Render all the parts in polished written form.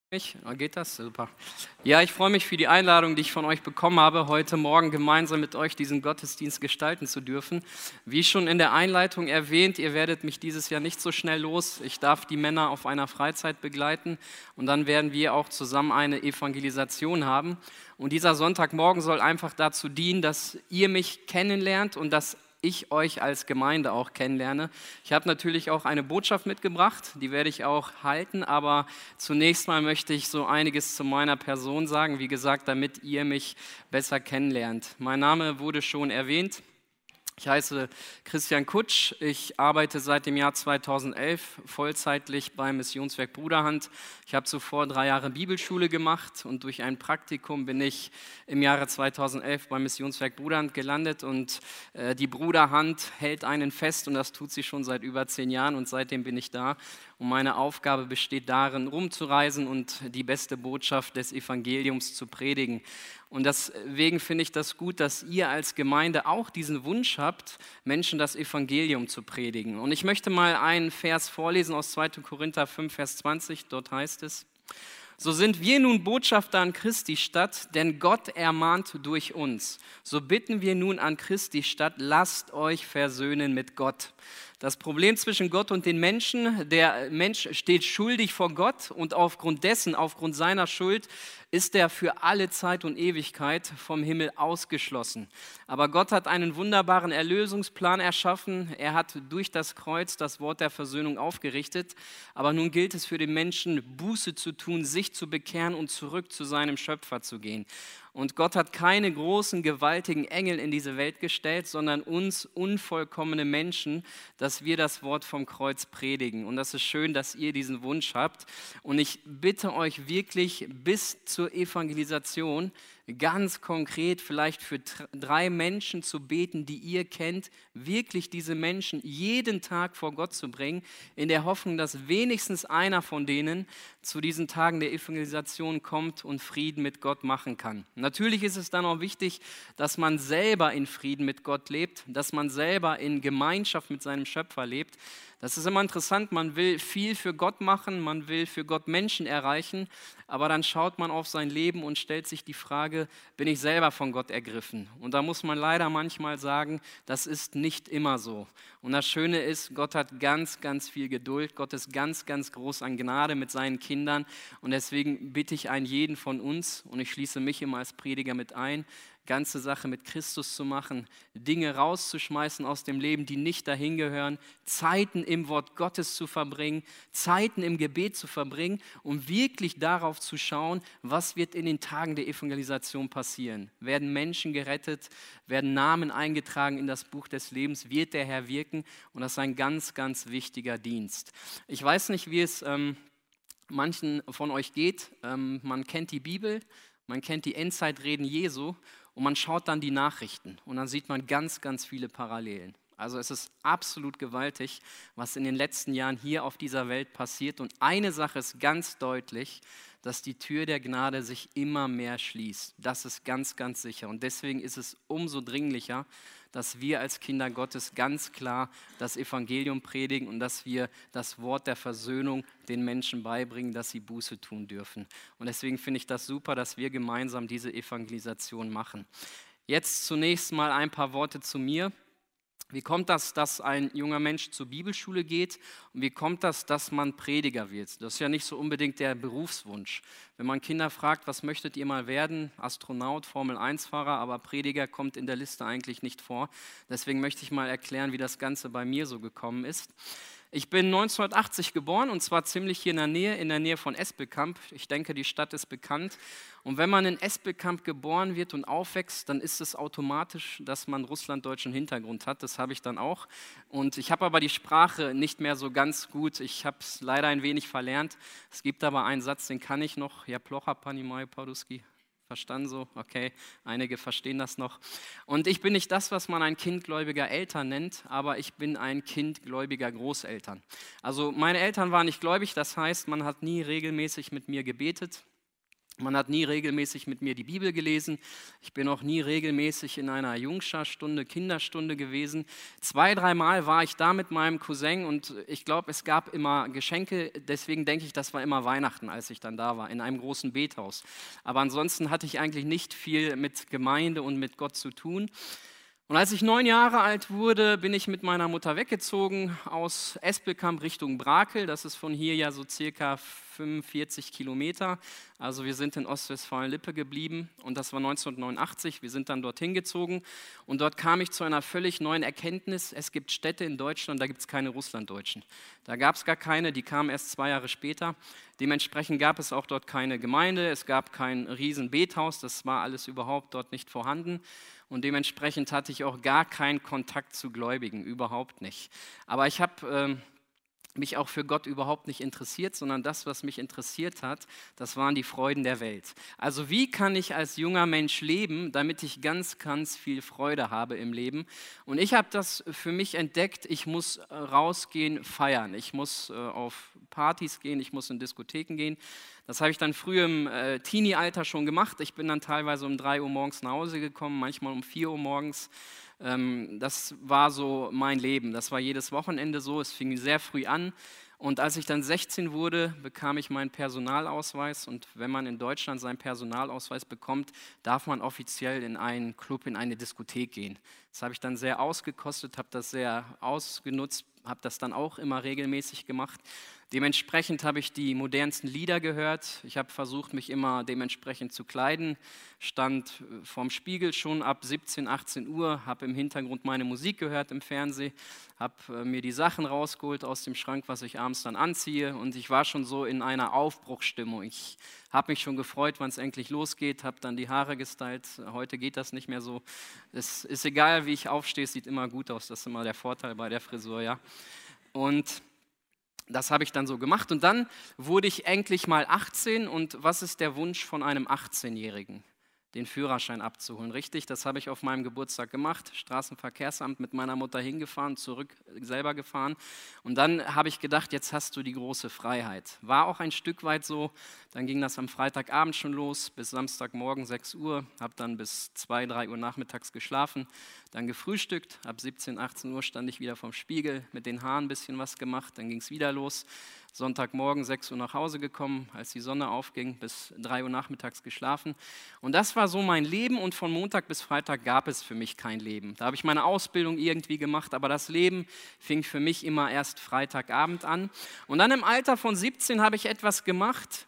Geht das? Super. Ja, ich freue mich für die Einladung, die ich von euch bekommen habe, heute Morgen gemeinsam mit euch diesen Gottesdienst gestalten zu dürfen. Wie schon in der Einleitung erwähnt, ihr werdet mich dieses Jahr nicht so schnell los. Ich darf die Männer auf einer Freizeit begleiten und dann werden wir auch zusammen eine Evangelisation haben. Und dieser Sonntagmorgen soll einfach dazu dienen, dass ihr mich kennenlernt und dass ich euch als Gemeinde auch kennenlerne. Ich habe natürlich auch eine Botschaft mitgebracht, die werde ich auch halten, aber zunächst mal möchte ich so einiges zu meiner Person sagen, wie gesagt, damit ihr mich besser kennenlernt. Mein Name wurde schon erwähnt. Ich heiße Christian Kutsch, ich arbeite seit dem Jahr 2011 vollzeitlich beim Missionswerk Bruderhand. Ich habe zuvor 3 Jahre Bibelschule gemacht und durch ein Praktikum bin ich im Jahre 2011 beim Missionswerk Bruderhand gelandet und die Bruderhand hält einen fest und das tut sie schon seit über 10 Jahren und seitdem bin ich da. Und meine Aufgabe besteht darin, rumzureisen und die beste Botschaft des Evangeliums zu predigen. Und deswegen finde ich das gut, dass ihr als Gemeinde auch diesen Wunsch habt, Menschen das Evangelium zu predigen. Und ich möchte mal einen Vers vorlesen aus 2. Korinther 5, Vers 20. Dort heißt es: So sind wir nun Botschafter an Christi Stadt, denn Gott ermahnt durch uns. So bitten wir nun an Christi Stadt, lasst euch versöhnen mit Gott. Das Problem zwischen Gott und den Menschen: Der Mensch steht schuldig vor Gott und aufgrund seiner Schuld, ist er für alle Zeit und Ewigkeit vom Himmel ausgeschlossen. Aber Gott hat einen wunderbaren Erlösungsplan erschaffen. Er hat durch das Kreuz das Wort der Versöhnung aufgerichtet. Aber nun gilt es für den Menschen, Buße zu tun, sich zu bekehren und zurück zu seinem Schöpfer zu gehen. Und Gott hat keine großen, gewaltigen Engel in diese Welt gestellt, sondern uns unvollkommene Menschen, dass wir das Wort vom Kreuz predigen. Und das ist schön, dass ihr diesen Wunsch habt. Und ich bitte euch wirklich bis zur Evangelisation ganz konkret vielleicht für 3 Menschen zu beten, die ihr kennt, wirklich diese Menschen jeden Tag vor Gott zu bringen, in der Hoffnung, dass wenigstens einer von denen zu diesen Tagen der Evangelisation kommt und Frieden mit Gott machen kann. Natürlich ist es dann auch wichtig, dass man selber in Frieden mit Gott lebt, dass man selber in Gemeinschaft mit seinem Schöpfer lebt. Das ist immer interessant, man will viel für Gott machen, man will für Gott Menschen erreichen, aber dann schaut man auf sein Leben und stellt sich die Frage, bin ich selber von Gott ergriffen? Und da muss man leider manchmal sagen, das ist nicht immer so. Und das Schöne ist, Gott hat ganz, ganz viel Geduld, Gott ist ganz, ganz groß an Gnade mit seinen Kindern und deswegen bitte ich einen jeden von uns, und ich schließe mich immer als Prediger mit ein, ganze Sache mit Christus zu machen, Dinge rauszuschmeißen aus dem Leben, die nicht dahin gehören, Zeiten im Wort Gottes zu verbringen, Zeiten im Gebet zu verbringen, um wirklich darauf zu schauen, was wird in den Tagen der Evangelisation passieren. Werden Menschen gerettet, werden Namen eingetragen in das Buch des Lebens, wird der Herr wirken, und das ist ein ganz, ganz wichtiger Dienst. Ich weiß nicht, wie es manchen von euch geht. Man kennt die Bibel, man kennt die Endzeitreden Jesu und man schaut dann die Nachrichten und dann sieht man ganz, ganz viele Parallelen. Also es ist absolut gewaltig, was in den letzten Jahren hier auf dieser Welt passiert. Und eine Sache ist ganz deutlich, dass die Tür der Gnade sich immer mehr schließt. Das ist ganz, ganz sicher. Und deswegen ist es umso dringlicher, dass wir als Kinder Gottes ganz klar das Evangelium predigen und dass wir das Wort der Versöhnung den Menschen beibringen, dass sie Buße tun dürfen. Und deswegen finde ich das super, dass wir gemeinsam diese Evangelisation machen. Jetzt zunächst mal ein paar Worte zu mir. Wie kommt das, dass ein junger Mensch zur Bibelschule geht, und wie kommt das, dass man Prediger wird? Das ist ja nicht so unbedingt der Berufswunsch. Wenn man Kinder fragt, was möchtet ihr mal werden? Astronaut, Formel-1-Fahrer, aber Prediger kommt in der Liste eigentlich nicht vor. Deswegen möchte ich mal erklären, wie das Ganze bei mir so gekommen ist. Ich bin 1980 geboren und zwar ziemlich hier in der Nähe von Espelkamp. Ich denke, die Stadt ist bekannt. Und wenn man in Espelkamp geboren wird und aufwächst, dann ist es automatisch, dass man russlanddeutschen Hintergrund hat. Das habe ich dann auch. Und ich habe aber die Sprache nicht mehr so ganz gut. Ich habe es leider ein wenig verlernt. Es gibt aber einen Satz, den kann ich noch. Ja, plocha panimai paruski. Verstanden so? Okay, einige verstehen das noch. Und ich bin nicht das, was man ein Kind gläubiger Eltern nennt, aber ich bin ein Kind gläubiger Großeltern. Also meine Eltern waren nicht gläubig, das heißt, man hat nie regelmäßig mit mir gebetet. Man hat nie regelmäßig mit mir die Bibel gelesen. Ich bin auch nie regelmäßig in einer Jungscharstunde, Kinderstunde gewesen. 2, 3 Mal war ich da mit meinem Cousin und ich glaube, es gab immer Geschenke. Deswegen denke ich, das war immer Weihnachten, als ich dann da war, in einem großen Bethaus. Aber ansonsten hatte ich eigentlich nicht viel mit Gemeinde und mit Gott zu tun. Und als ich 9 Jahre alt wurde, bin ich mit meiner Mutter weggezogen aus Espelkamp Richtung Brakel. Das ist von hier ja so circa 45 Kilometer. Also wir sind in Ostwestfalen-Lippe geblieben und das war 1989. Wir sind dann dorthin gezogen und dort kam ich zu einer völlig neuen Erkenntnis. Es gibt Städte in Deutschland, da gibt es keine Russlanddeutschen. Da gab es gar keine, die kamen erst 2 Jahre später. Dementsprechend gab es auch dort keine Gemeinde, es gab kein riesen Bethaus, das war alles überhaupt dort nicht vorhanden. Und dementsprechend hatte ich auch gar keinen Kontakt zu Gläubigen, überhaupt nicht. Aber ich habe mich auch für Gott überhaupt nicht interessiert, sondern das, was mich interessiert hat, das waren die Freuden der Welt. Also wie kann ich als junger Mensch leben, damit ich ganz, ganz viel Freude habe im Leben? Und ich habe das für mich entdeckt, ich muss rausgehen, feiern. Ich muss auf Partys gehen, ich muss in Diskotheken gehen. Das habe ich dann früh im Teenie-Alter schon gemacht. Ich bin dann teilweise um 3 Uhr morgens nach Hause gekommen, manchmal um 4 Uhr morgens. Das war so mein Leben. Das war jedes Wochenende so. Es fing sehr früh an. Und als ich dann 16 wurde, bekam ich meinen Personalausweis. Und wenn man in Deutschland seinen Personalausweis bekommt, darf man offiziell in einen Club, in eine Diskothek gehen. Das habe ich dann sehr ausgekostet, habe das sehr ausgenutzt, habe das dann auch immer regelmäßig gemacht. Dementsprechend habe ich die modernsten Lieder gehört. Ich habe versucht, mich immer dementsprechend zu kleiden. Stand vorm Spiegel schon ab 17, 18 Uhr, habe im Hintergrund meine Musik gehört im Fernsehen, habe mir die Sachen rausgeholt aus dem Schrank, was ich abends dann anziehe. Und ich war schon so in einer Aufbruchsstimmung. Ich habe mich schon gefreut, wann es endlich losgeht, habe dann die Haare gestylt. Heute geht das nicht mehr so. Es ist egal, wie ich aufstehe, es sieht immer gut aus. Das ist immer der Vorteil bei der Frisur, ja. Und das habe ich dann so gemacht und dann wurde ich endlich mal 18 und was ist der Wunsch von einem 18-Jährigen? Den Führerschein abzuholen, richtig? Das habe ich auf meinem Geburtstag gemacht, Straßenverkehrsamt mit meiner Mutter hingefahren, zurück selber gefahren und dann habe ich gedacht, jetzt hast du die große Freiheit. War auch ein Stück weit so, dann ging das am Freitagabend schon los, bis Samstagmorgen 6 Uhr, habe dann bis 2, 3 Uhr nachmittags geschlafen, dann gefrühstückt, ab 17, 18 Uhr stand ich wieder vorm Spiegel, mit den Haaren ein bisschen was gemacht, dann ging es wieder los. Sonntagmorgen 6 Uhr nach Hause gekommen, als die Sonne aufging, bis 3 Uhr nachmittags geschlafen. Und das war so mein Leben und von Montag bis Freitag gab es für mich kein Leben. Da habe ich meine Ausbildung irgendwie gemacht, aber das Leben fing für mich immer erst Freitagabend an. Und dann im Alter von 17 habe ich etwas gemacht,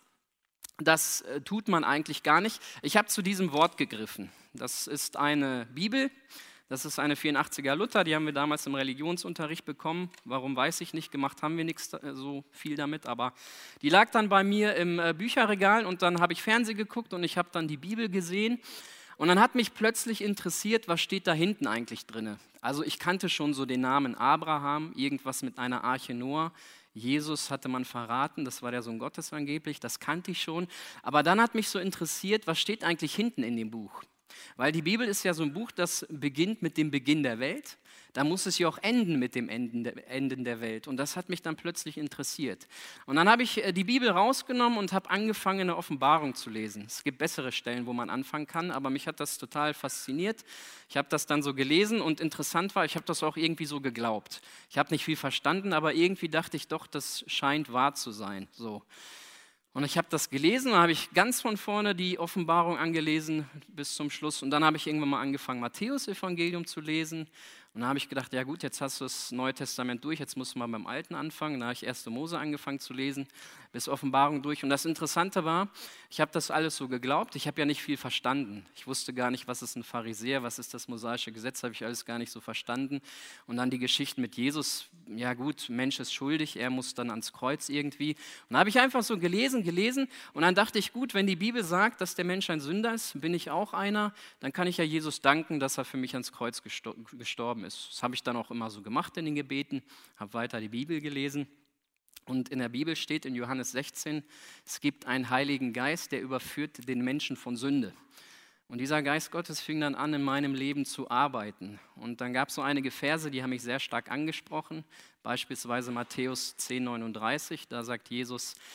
das tut man eigentlich gar nicht. Ich habe zu diesem Wort gegriffen. Das ist eine Bibel. Das ist eine 84er Luther, die haben wir damals im Religionsunterricht bekommen. Warum, weiß ich nicht, gemacht haben wir nichts so viel damit, aber die lag dann bei mir im Bücherregal und dann habe ich Fernsehen geguckt und ich habe dann die Bibel gesehen und dann hat mich plötzlich interessiert, was steht da hinten eigentlich drin. Also ich kannte schon so den Namen Abraham, irgendwas mit einer Arche Noah. Jesus hatte man verraten, das war der Sohn Gottes angeblich, das kannte ich schon. Aber dann hat mich so interessiert, was steht eigentlich hinten in dem Buch? Weil die Bibel ist ja so ein Buch, das beginnt mit dem Beginn der Welt. Da muss es ja auch enden mit dem Enden der Welt. Und das hat mich dann plötzlich interessiert. Und dann habe ich die Bibel rausgenommen und habe angefangen, eine Offenbarung zu lesen. Es gibt bessere Stellen, wo man anfangen kann, aber mich hat das total fasziniert. Ich habe das dann so gelesen und interessant war, ich habe das auch irgendwie so geglaubt. Ich habe nicht viel verstanden, aber irgendwie dachte ich doch, das scheint wahr zu sein. So. Und ich habe das gelesen, dann habe ich ganz von vorne die Offenbarung angelesen bis zum Schluss. Und dann habe ich irgendwann mal angefangen, Matthäus-Evangelium zu lesen. Und dann habe ich gedacht, ja gut, jetzt hast du das Neue Testament durch, jetzt musst du mal beim Alten anfangen. Dann habe ich 1. Mose angefangen zu lesen, bis Offenbarung durch. Und das Interessante war, ich habe das alles so geglaubt, ich habe ja nicht viel verstanden. Ich wusste gar nicht, was ist ein Pharisäer, was ist das mosaische Gesetz, habe ich alles gar nicht so verstanden. Und dann die Geschichten mit Jesus, ja gut, Mensch ist schuldig, er muss dann ans Kreuz irgendwie. Und dann habe ich einfach so gelesen und dann dachte ich, gut, wenn die Bibel sagt, dass der Mensch ein Sünder ist, bin ich auch einer, dann kann ich ja Jesus danken, dass er für mich ans Kreuz gestorben ist. Das habe ich dann auch immer so gemacht in den Gebeten, habe weiter die Bibel gelesen. Und in der Bibel steht in Johannes 16, es gibt einen Heiligen Geist, der überführt den Menschen von Sünde. Und dieser Geist Gottes fing dann an, in meinem Leben zu arbeiten. Und dann gab es so einige Verse, die haben mich sehr stark angesprochen. Beispielsweise Matthäus 10,39, da sagt Jesus,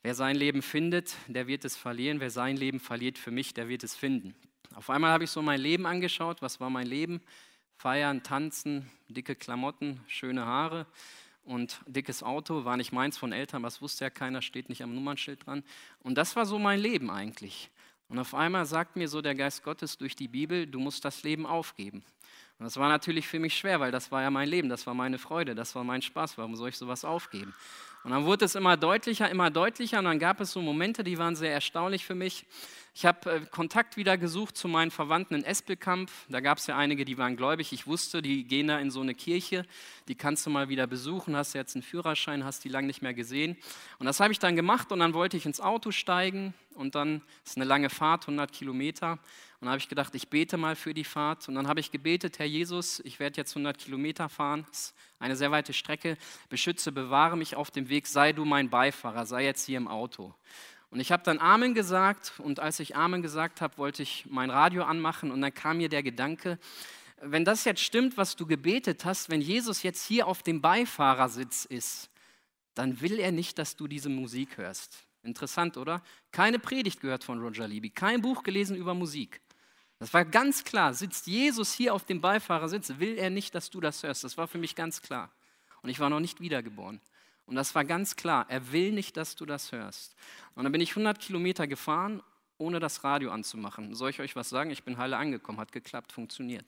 Wer sein Leben findet, der wird es verlieren. Wer sein Leben verliert für mich, der wird es finden. Auf einmal habe ich so mein Leben angeschaut. Was war mein Leben? Feiern, tanzen, dicke Klamotten, schöne Haare und dickes Auto. War nicht meins von Eltern, was wusste ja keiner, steht nicht am Nummernschild dran. Und das war so mein Leben eigentlich. Und auf einmal sagt mir so der Geist Gottes durch die Bibel, du musst das Leben aufgeben. Und das war natürlich für mich schwer, weil das war ja mein Leben, das war meine Freude, das war mein Spaß. Warum soll ich sowas aufgeben? Und dann wurde es immer deutlicher und dann gab es so Momente, die waren sehr erstaunlich für mich. Ich habe Kontakt wieder gesucht zu meinen Verwandten in Espelkamp. Da gab es ja einige, die waren gläubig. Ich wusste, die gehen da in so eine Kirche, die kannst du mal wieder besuchen, hast jetzt einen Führerschein, hast die lange nicht mehr gesehen. Und das habe ich dann gemacht und dann wollte ich ins Auto steigen und dann ist eine lange Fahrt, 100 Kilometer. Und dann habe ich gedacht, ich bete mal für die Fahrt. Und dann habe ich gebetet, Herr Jesus, ich werde jetzt 100 Kilometer fahren, das ist eine sehr weite Strecke, beschütze, bewahre mich auf dem Weg, sei du mein Beifahrer, sei jetzt hier im Auto. Und ich habe dann Amen gesagt und als ich Amen gesagt habe, wollte ich mein Radio anmachen und dann kam mir der Gedanke, wenn das jetzt stimmt, was du gebetet hast, wenn Jesus jetzt hier auf dem Beifahrersitz ist, dann will er nicht, dass du diese Musik hörst. Interessant, oder? Keine Predigt gehört von Roger Libby, kein Buch gelesen über Musik. Das war ganz klar, sitzt Jesus hier auf dem Beifahrersitz, will er nicht, dass du das hörst. Das war für mich ganz klar. Und ich war noch nicht wiedergeboren. Und das war ganz klar, er will nicht, dass du das hörst. Und dann bin ich 100 Kilometer gefahren, ohne das Radio anzumachen. Soll ich euch was sagen? Ich bin heile angekommen, hat geklappt, funktioniert.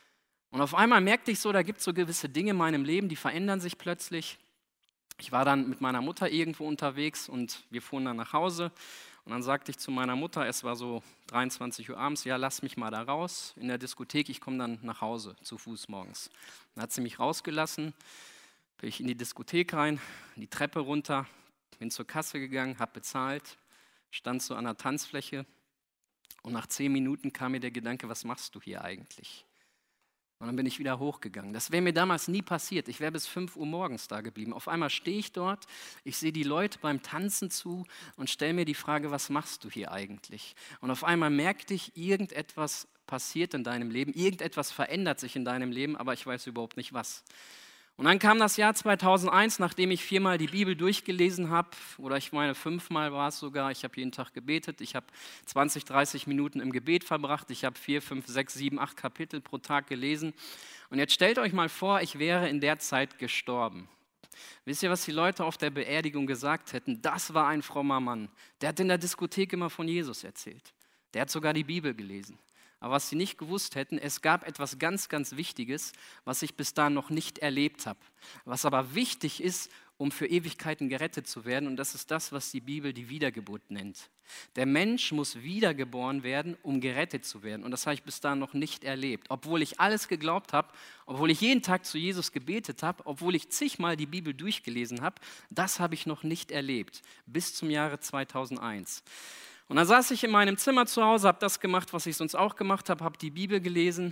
Und auf einmal merkte ich so, da gibt es so gewisse Dinge in meinem Leben, die verändern sich plötzlich. Ich war dann mit meiner Mutter irgendwo unterwegs und wir fuhren dann nach Hause. Und dann sagte ich zu meiner Mutter, es war so 23 Uhr abends, ja, lass mich mal da raus in der Diskothek, ich komme dann nach Hause, zu Fuß morgens. Dann hat sie mich rausgelassen, bin ich in die Diskothek rein, die Treppe runter, bin zur Kasse gegangen, habe bezahlt, stand so an der Tanzfläche und nach 10 Minuten kam mir der Gedanke, was machst du hier eigentlich? Und dann bin ich wieder hochgegangen. Das wäre mir damals nie passiert. Ich wäre bis 5 Uhr morgens da geblieben. Auf einmal stehe ich dort, ich sehe die Leute beim Tanzen zu und stelle mir die Frage, was machst du hier eigentlich? Und auf einmal merkte ich, irgendetwas passiert in deinem Leben, irgendetwas verändert sich in deinem Leben, aber ich weiß überhaupt nicht was. Und dann kam das Jahr 2001, nachdem ich 4-mal die Bibel durchgelesen habe, oder ich meine 5-mal war es sogar, ich habe jeden Tag gebetet, ich habe 20, 30 Minuten im Gebet verbracht, ich habe 4, 5, 6, 7, 8 Kapitel pro Tag gelesen. Und jetzt stellt euch mal vor, ich wäre in der Zeit gestorben. Wisst ihr, was die Leute auf der Beerdigung gesagt hätten? Das war ein frommer Mann, der hat in der Diskothek immer von Jesus erzählt. Der hat sogar die Bibel gelesen. Aber was sie nicht gewusst hätten, es gab etwas ganz, ganz Wichtiges, was ich bis dahin noch nicht erlebt habe. Was aber wichtig ist, um für Ewigkeiten gerettet zu werden. Und das ist das, was die Bibel die Wiedergeburt nennt. Der Mensch muss wiedergeboren werden, um gerettet zu werden. Und das habe ich bis dahin noch nicht erlebt. Obwohl ich alles geglaubt habe, obwohl ich jeden Tag zu Jesus gebetet habe, obwohl ich zigmal die Bibel durchgelesen habe, das habe ich noch nicht erlebt. Bis zum Jahre 2001. Und dann saß ich in meinem Zimmer zu Hause, habe das gemacht, was ich sonst auch gemacht habe, habe die Bibel gelesen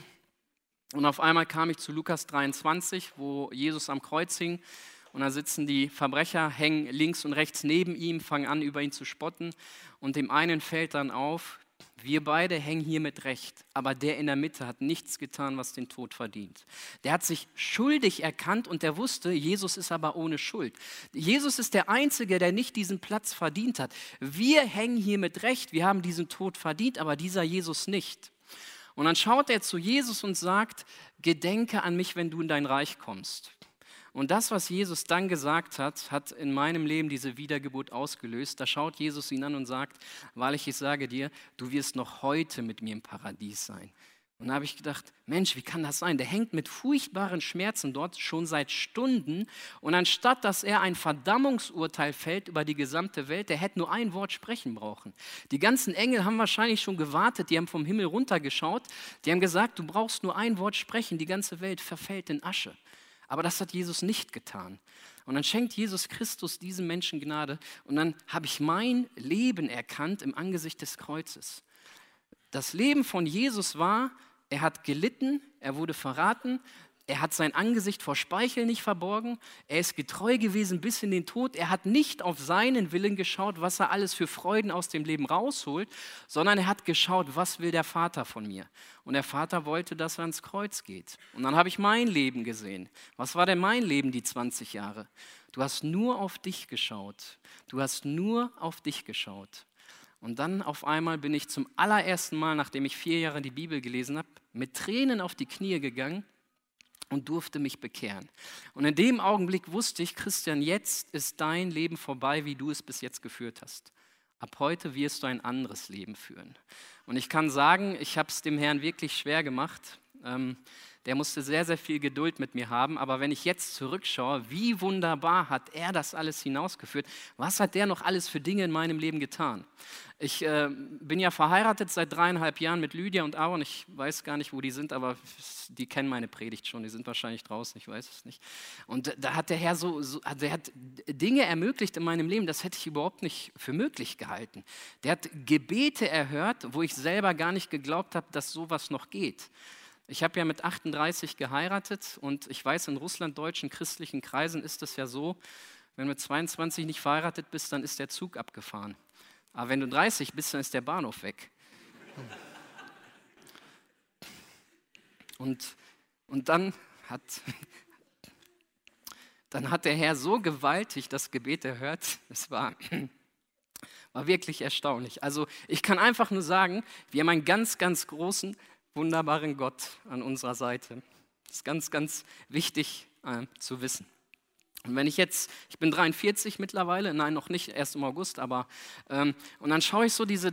und auf einmal kam ich zu Lukas 23, wo Jesus am Kreuz hing und da sitzen die Verbrecher, hängen links und rechts neben ihm, fangen an, über ihn zu spotten und dem einen fällt dann auf, wir beide hängen hier mit Recht, aber der in der Mitte hat nichts getan, was den Tod verdient. Der hat sich schuldig erkannt und der wusste, Jesus ist aber ohne Schuld. Jesus ist der Einzige, der nicht diesen Platz verdient hat. Wir hängen hier mit Recht, wir haben diesen Tod verdient, aber dieser Jesus nicht. Und dann schaut er zu Jesus und sagt, gedenke an mich, wenn du in dein Reich kommst. Und das, was Jesus dann gesagt hat, hat in meinem Leben diese Wiedergeburt ausgelöst. Da schaut Jesus ihn an und sagt, wahrlich, ich sage dir, du wirst noch heute mit mir im Paradies sein. Und da habe ich gedacht, Mensch, wie kann das sein? Der hängt mit furchtbaren Schmerzen dort schon seit Stunden. Und anstatt, dass er ein Verdammungsurteil fällt über die gesamte Welt, der hätte nur ein Wort sprechen brauchen. Die ganzen Engel haben wahrscheinlich schon gewartet, die haben vom Himmel runtergeschaut. Die haben gesagt, du brauchst nur ein Wort sprechen, die ganze Welt verfällt in Asche. Aber das hat Jesus nicht getan. Und dann schenkt Jesus Christus diesem Menschen Gnade. Und dann habe ich mein Leben erkannt im Angesicht des Kreuzes. Das Leben von Jesus war, er hat gelitten, er wurde verraten, Er hat sein Angesicht vor Speichel nicht verborgen. Er ist getreu gewesen bis in den Tod. Er hat nicht auf seinen Willen geschaut, was er alles für Freuden aus dem Leben rausholt, sondern er hat geschaut, was will der Vater von mir? Und der Vater wollte, dass er ans Kreuz geht. Und dann habe ich mein Leben gesehen. Was war denn mein Leben die 20 Jahre? Du hast nur auf dich geschaut. Du hast nur auf dich geschaut. Und dann auf einmal bin ich zum allerersten Mal, nachdem ich 4 Jahre die Bibel gelesen habe, mit Tränen auf die Knie gegangen und durfte mich bekehren. Und in dem Augenblick wusste ich, Christian, jetzt ist dein Leben vorbei, wie du es bis jetzt geführt hast. Ab heute wirst du ein anderes Leben führen. Und ich kann sagen, ich habe es dem Herrn wirklich schwer gemacht. Der musste sehr, sehr viel Geduld mit mir haben. Aber wenn ich jetzt zurückschaue, wie wunderbar hat er das alles hinausgeführt? Was hat der noch alles für Dinge in meinem Leben getan? Ich bin ja verheiratet seit 3,5 Jahren mit Lydia und Aaron. Ich weiß gar nicht, wo die sind, aber die kennen meine Predigt schon. Die sind wahrscheinlich draußen, ich weiß es nicht. Und da hat der Herr der hat Dinge ermöglicht in meinem Leben, das hätte ich überhaupt nicht für möglich gehalten. Der hat Gebete erhört, wo ich selber gar nicht geglaubt habe, dass sowas noch geht. Ich habe ja mit 38 geheiratet und ich weiß, in russlanddeutschen christlichen Kreisen ist es ja so, wenn du mit 22 nicht verheiratet bist, dann ist der Zug abgefahren. Aber wenn du 30 bist, dann ist der Bahnhof weg. Und dann hat der Herr so gewaltig das Gebet erhört, es war wirklich erstaunlich. Also ich kann einfach nur sagen, wir haben einen ganz, ganz großen, wunderbaren Gott an unserer Seite. Das ist ganz, ganz wichtig zu wissen. Und wenn ich bin 43 mittlerweile, nein, noch nicht, erst im August, aber und dann schaue ich so diese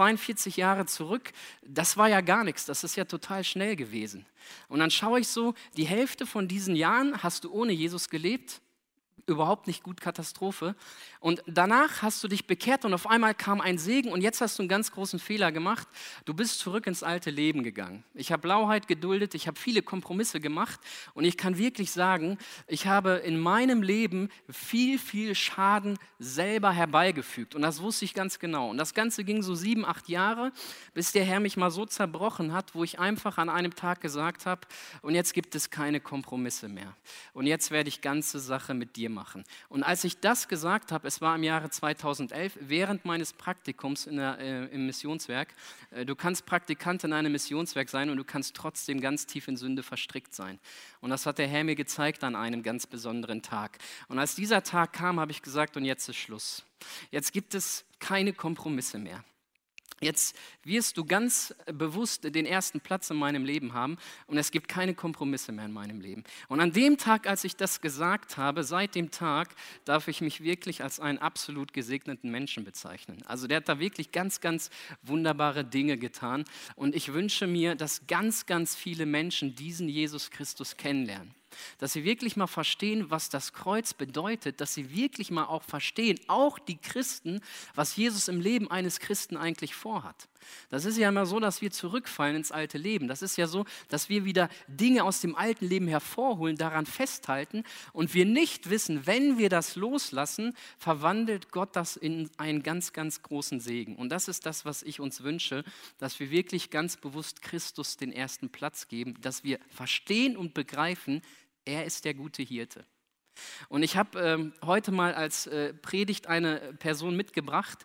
42 Jahre zurück, das war ja gar nichts, das ist ja total schnell gewesen. Und dann schaue ich so, die Hälfte von diesen Jahren hast du ohne Jesus gelebt, überhaupt nicht gut, Katastrophe. Und danach hast du dich bekehrt und auf einmal kam ein Segen und jetzt hast du einen ganz großen Fehler gemacht. Du bist zurück ins alte Leben gegangen. Ich habe Lauheit geduldet, ich habe viele Kompromisse gemacht und ich kann wirklich sagen, ich habe in meinem Leben viel, viel Schaden selber herbeigefügt und das wusste ich ganz genau. Und das Ganze ging so 7, 8 Jahre, bis der Herr mich mal so zerbrochen hat, wo ich einfach an einem Tag gesagt habe, und jetzt gibt es keine Kompromisse mehr. Und jetzt werde ich ganze Sache mit dir machen. Und als ich das gesagt habe, es war im Jahre 2011, während meines Praktikums im Missionswerk, du kannst Praktikant in einem Missionswerk sein und du kannst trotzdem ganz tief in Sünde verstrickt sein. Und das hat der Herr mir gezeigt an einem ganz besonderen Tag. Und als dieser Tag kam, habe ich gesagt, und jetzt ist Schluss. Jetzt gibt es keine Kompromisse mehr. Jetzt wirst du ganz bewusst den ersten Platz in meinem Leben haben und es gibt keine Kompromisse mehr in meinem Leben. Und an dem Tag, als ich das gesagt habe, seit dem Tag, darf ich mich wirklich als einen absolut gesegneten Menschen bezeichnen. Also der hat da wirklich ganz, ganz wunderbare Dinge getan und ich wünsche mir, dass ganz, ganz viele Menschen diesen Jesus Christus kennenlernen. Dass sie wirklich mal verstehen, was das Kreuz bedeutet, dass sie wirklich mal auch verstehen, auch die Christen, was Jesus im Leben eines Christen eigentlich vorhat. Das ist ja immer so, dass wir zurückfallen ins alte Leben. Das ist ja so, dass wir wieder Dinge aus dem alten Leben hervorholen, daran festhalten und wir nicht wissen, wenn wir das loslassen, verwandelt Gott das in einen ganz, ganz großen Segen. Und das ist das, was ich uns wünsche, dass wir wirklich ganz bewusst Christus den ersten Platz geben, dass wir verstehen und begreifen, er ist der gute Hirte. Und ich habe heute mal als Predigt eine Person mitgebracht.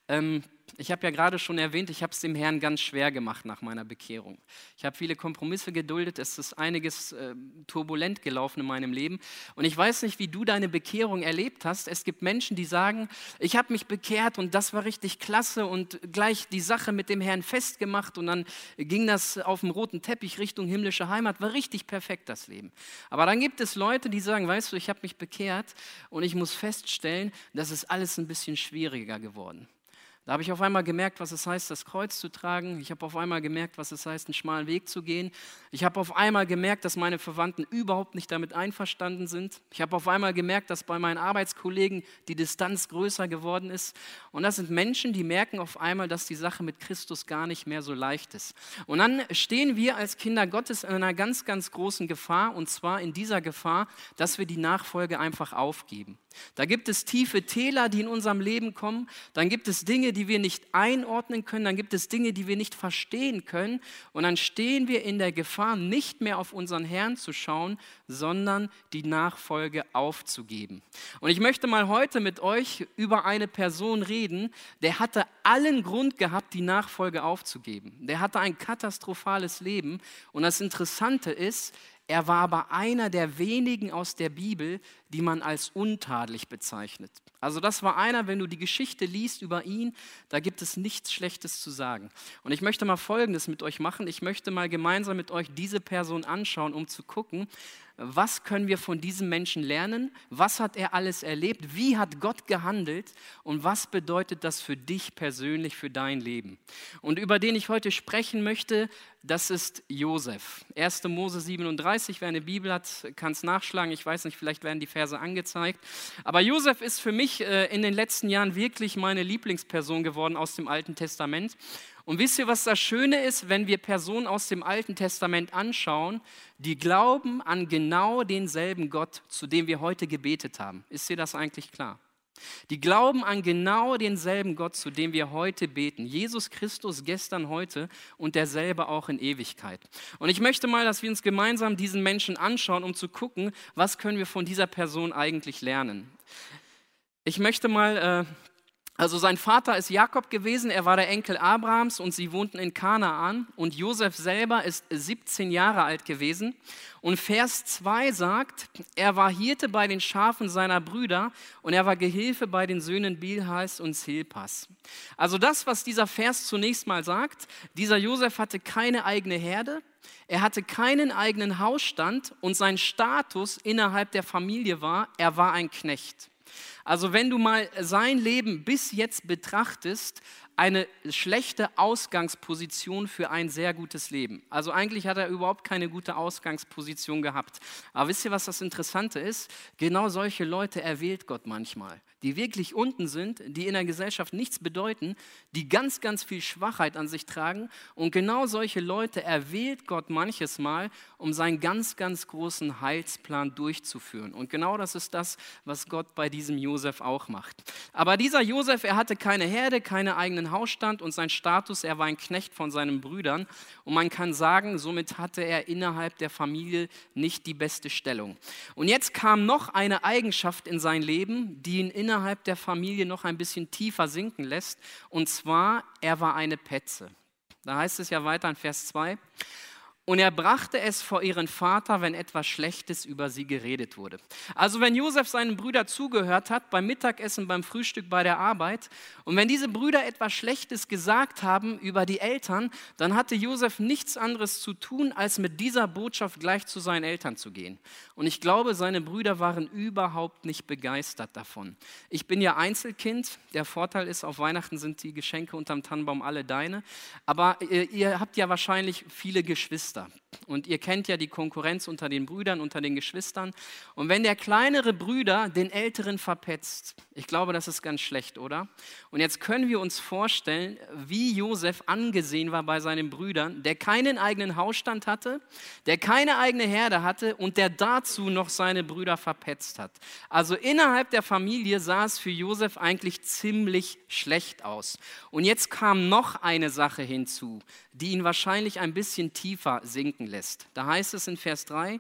Ich habe ja gerade schon erwähnt, ich habe es dem Herrn ganz schwer gemacht nach meiner Bekehrung. Ich habe viele Kompromisse geduldet, es ist einiges turbulent gelaufen in meinem Leben. Und ich weiß nicht, wie du deine Bekehrung erlebt hast. Es gibt Menschen, die sagen, ich habe mich bekehrt und das war richtig klasse und gleich die Sache mit dem Herrn festgemacht und dann ging das auf dem roten Teppich Richtung himmlische Heimat, war richtig perfekt das Leben. Aber dann gibt es Leute, die sagen, weißt du, ich habe mich bekehrt und ich muss feststellen, das ist alles ein bisschen schwieriger geworden. Da habe ich auf einmal gemerkt, was es heißt, das Kreuz zu tragen. Ich habe auf einmal gemerkt, was es heißt, einen schmalen Weg zu gehen. Ich habe auf einmal gemerkt, dass meine Verwandten überhaupt nicht damit einverstanden sind. Ich habe auf einmal gemerkt, dass bei meinen Arbeitskollegen die Distanz größer geworden ist. Und das sind Menschen, die merken auf einmal, dass die Sache mit Christus gar nicht mehr so leicht ist. Und dann stehen wir als Kinder Gottes in einer ganz, ganz großen Gefahr. Und zwar in dieser Gefahr, dass wir die Nachfolge einfach aufgeben. Da gibt es tiefe Täler, die in unserem Leben kommen. Dann gibt es Dinge, die wir nicht einordnen können. Dann gibt es Dinge, die wir nicht verstehen können. Und dann stehen wir in der Gefahr, nicht mehr auf unseren Herrn zu schauen, sondern die Nachfolge aufzugeben. Und ich möchte mal heute mit euch über eine Person reden, der hatte allen Grund gehabt, die Nachfolge aufzugeben. Der hatte ein katastrophales Leben. Und das Interessante ist, er war aber einer der wenigen aus der Bibel, die man als untadelig bezeichnet. Also das war einer, wenn du die Geschichte liest über ihn, da gibt es nichts Schlechtes zu sagen. Und ich möchte mal Folgendes mit euch machen. Ich möchte mal gemeinsam mit euch diese Person anschauen, um zu gucken, was können wir von diesem Menschen lernen? Was hat er alles erlebt? Wie hat Gott gehandelt? Und was bedeutet das für dich persönlich, für dein Leben? Und über den ich heute sprechen möchte, das ist Josef. 1. Mose 37, wer eine Bibel hat, kann es nachschlagen. Ich weiß nicht, vielleicht werden die Verse angezeigt. Aber Josef ist für mich in den letzten Jahren wirklich meine Lieblingsperson geworden aus dem Alten Testament. Und wisst ihr, was das Schöne ist, wenn wir Personen aus dem Alten Testament anschauen, die glauben an genau denselben Gott, zu dem wir heute gebetet haben. Ist dir das eigentlich klar? Die glauben an genau denselben Gott, zu dem wir heute beten. Jesus Christus gestern, heute und derselbe auch in Ewigkeit. Und ich möchte mal, dass wir uns gemeinsam diesen Menschen anschauen, um zu gucken, was können wir von dieser Person eigentlich lernen. Ich möchte mal... Also sein Vater ist Jakob gewesen, er war der Enkel Abrahams und sie wohnten in Kanaan und Josef selber ist 17 Jahre alt gewesen. Und Vers 2 sagt, er war Hirte bei den Schafen seiner Brüder und er war Gehilfe bei den Söhnen Bilhas und Zilpas. Also das, was dieser Vers zunächst mal sagt, dieser Josef hatte keine eigene Herde, er hatte keinen eigenen Hausstand und sein Status innerhalb der Familie war, er war ein Knecht. Also wenn du mal sein Leben bis jetzt betrachtest, eine schlechte Ausgangsposition für ein sehr gutes Leben. Also eigentlich hat er überhaupt keine gute Ausgangsposition gehabt. Aber wisst ihr, was das Interessante ist? Genau solche Leute erwählt Gott manchmal, die wirklich unten sind, die in der Gesellschaft nichts bedeuten, die ganz, ganz viel Schwachheit an sich tragen. Und genau solche Leute erwählt Gott manches Mal, um seinen ganz, ganz großen Heilsplan durchzuführen. Und genau das ist das, was Gott bei diesem Josef auch macht. Aber dieser Josef, er hatte keine Herde, keine eigenen Hausstand und sein Status, er war ein Knecht von seinen Brüdern. Und man kann sagen, somit hatte er innerhalb der Familie nicht die beste Stellung. Und jetzt kam noch eine Eigenschaft in sein Leben, die ihn innerhalb der Familie noch ein bisschen tiefer sinken lässt. Und zwar, er war eine Petze. Da heißt es ja weiter in Vers 2. Und er brachte es vor ihren Vater, wenn etwas Schlechtes über sie geredet wurde. Also wenn Josef seinen Brüdern zugehört hat, beim Mittagessen, beim Frühstück, bei der Arbeit, und wenn diese Brüder etwas Schlechtes gesagt haben über die Eltern, dann hatte Josef nichts anderes zu tun, als mit dieser Botschaft gleich zu seinen Eltern zu gehen. Und ich glaube, seine Brüder waren überhaupt nicht begeistert davon. Ich bin ja Einzelkind, der Vorteil ist, auf Weihnachten sind die Geschenke unterm Tannenbaum alle deine, aber ihr habt ja wahrscheinlich viele Geschwister. Und ihr kennt ja die Konkurrenz unter den Brüdern, unter den Geschwistern. Und wenn der kleinere Bruder den älteren verpetzt, ich glaube, das ist ganz schlecht, oder? Und jetzt können wir uns vorstellen, wie Josef angesehen war bei seinen Brüdern, der keinen eigenen Hausstand hatte, der keine eigene Herde hatte und der dazu noch seine Brüder verpetzt hat. Also innerhalb der Familie sah es für Josef eigentlich ziemlich schlecht aus. Und jetzt kam noch eine Sache hinzu, die ihn wahrscheinlich ein bisschen tiefer sinken lässt. Da heißt es in Vers 3,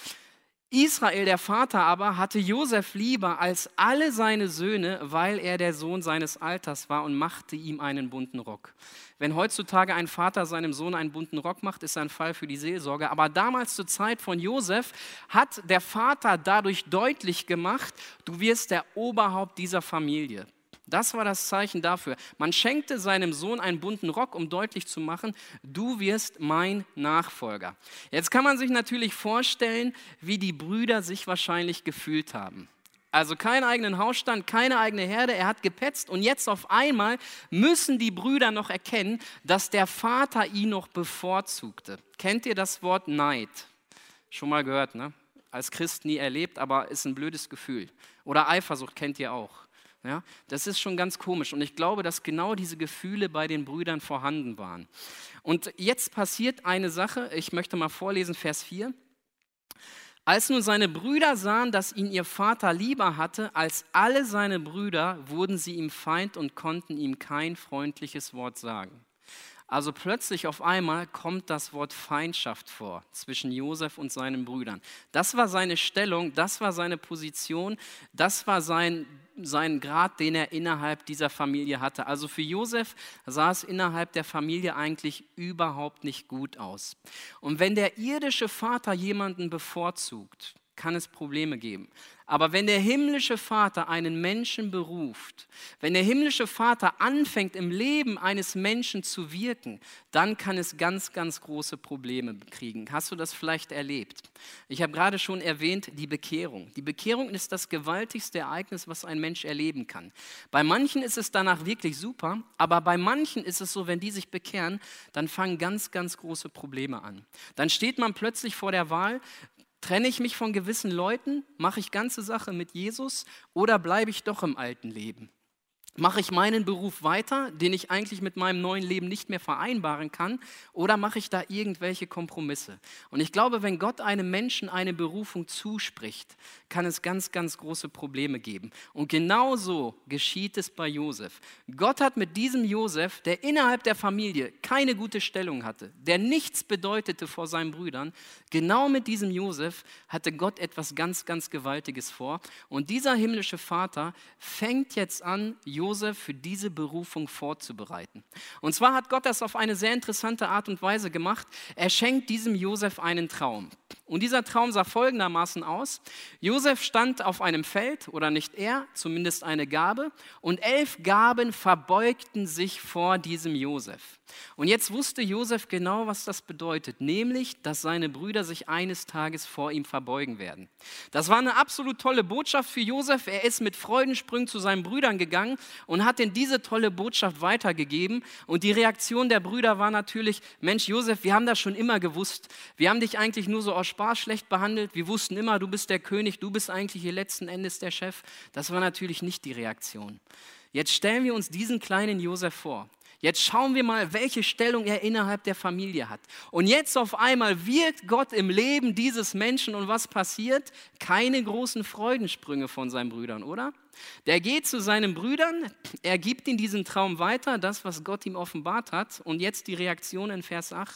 Israel, der Vater aber, hatte Josef lieber als alle seine Söhne, weil er der Sohn seines Alters war und machte ihm einen bunten Rock. Wenn heutzutage ein Vater seinem Sohn einen bunten Rock macht, ist ein Fall für die Seelsorge. Aber damals zur Zeit von Josef hat der Vater dadurch deutlich gemacht, du wirst der Oberhaupt dieser Familie. Das war das Zeichen dafür. Man schenkte seinem Sohn einen bunten Rock, um deutlich zu machen, du wirst mein Nachfolger. Jetzt kann man sich natürlich vorstellen, wie die Brüder sich wahrscheinlich gefühlt haben. Also keinen eigenen Hausstand, keine eigene Herde, er hat gepetzt und jetzt auf einmal müssen die Brüder noch erkennen, dass der Vater ihn noch bevorzugte. Kennt ihr das Wort Neid? Schon mal gehört, ne? Als Christ nie erlebt, aber ist ein blödes Gefühl. Oder Eifersucht kennt ihr auch. Ja, das ist schon ganz komisch und ich glaube, dass genau diese Gefühle bei den Brüdern vorhanden waren. Und jetzt passiert eine Sache, ich möchte mal vorlesen, Vers 4. Als nun seine Brüder sahen, dass ihn ihr Vater lieber hatte als alle seine Brüder, wurden sie ihm Feind und konnten ihm kein freundliches Wort sagen. Also plötzlich auf einmal kommt das Wort Feindschaft vor zwischen Josef und seinen Brüdern. Das war seine Stellung, das war seine Position, das war sein Grad, den er innerhalb dieser Familie hatte. Also für Josef sah es innerhalb der Familie eigentlich überhaupt nicht gut aus. Und wenn der irdische Vater jemanden bevorzugt, kann es Probleme geben. Aber wenn der himmlische Vater einen Menschen beruft, wenn der himmlische Vater anfängt, im Leben eines Menschen zu wirken, dann kann es ganz, ganz große Probleme kriegen. Hast du das vielleicht erlebt? Ich habe gerade schon erwähnt, die Bekehrung. Die Bekehrung ist das gewaltigste Ereignis, was ein Mensch erleben kann. Bei manchen ist es danach wirklich super, aber bei manchen ist es so, wenn die sich bekehren, dann fangen ganz, ganz große Probleme an. Dann steht man plötzlich vor der Wahl: Trenne ich mich von gewissen Leuten? Mache ich ganze Sache mit Jesus oder bleibe ich doch im alten Leben? Mache ich meinen Beruf weiter, den ich eigentlich mit meinem neuen Leben nicht mehr vereinbaren kann, oder mache ich da irgendwelche Kompromisse? Und ich glaube, wenn Gott einem Menschen eine Berufung zuspricht, kann es ganz, ganz große Probleme geben. Und genauso geschieht es bei Josef. Gott hat mit diesem Josef, der innerhalb der Familie keine gute Stellung hatte, der nichts bedeutete vor seinen Brüdern, genau mit diesem Josef hatte Gott etwas ganz, ganz Gewaltiges vor. Und dieser himmlische Vater fängt jetzt an, Josef für diese Berufung vorzubereiten. Und zwar hat Gott das auf eine sehr interessante Art und Weise gemacht. Er schenkt diesem Josef einen Traum. Und dieser Traum sah folgendermaßen aus: Josef stand auf einem Feld, oder nicht er, zumindest eine Gabe, und 11 Gaben verbeugten sich vor diesem Josef. Und jetzt wusste Josef genau, was das bedeutet, nämlich, dass seine Brüder sich eines Tages vor ihm verbeugen werden. Das war eine absolut tolle Botschaft für Josef. Er ist mit Freudensprüngen zu seinen Brüdern gegangen und hat ihnen diese tolle Botschaft weitergegeben. Und die Reaktion der Brüder war natürlich: Mensch, Josef, wir haben das schon immer gewusst. Wir haben dich eigentlich nur so aus Spaß schlecht behandelt. Wir wussten immer, du bist der König, du bist eigentlich hier letzten Endes der Chef. Das war natürlich nicht die Reaktion. Jetzt stellen wir uns diesen kleinen Josef vor. Jetzt schauen wir mal, welche Stellung er innerhalb der Familie hat. Und jetzt auf einmal wirkt Gott im Leben dieses Menschen und was passiert? Keine großen Freudensprünge von seinen Brüdern, oder? Der geht zu seinen Brüdern, er gibt ihnen diesen Traum weiter, das, was Gott ihm offenbart hat. Und jetzt die Reaktion in Vers 8.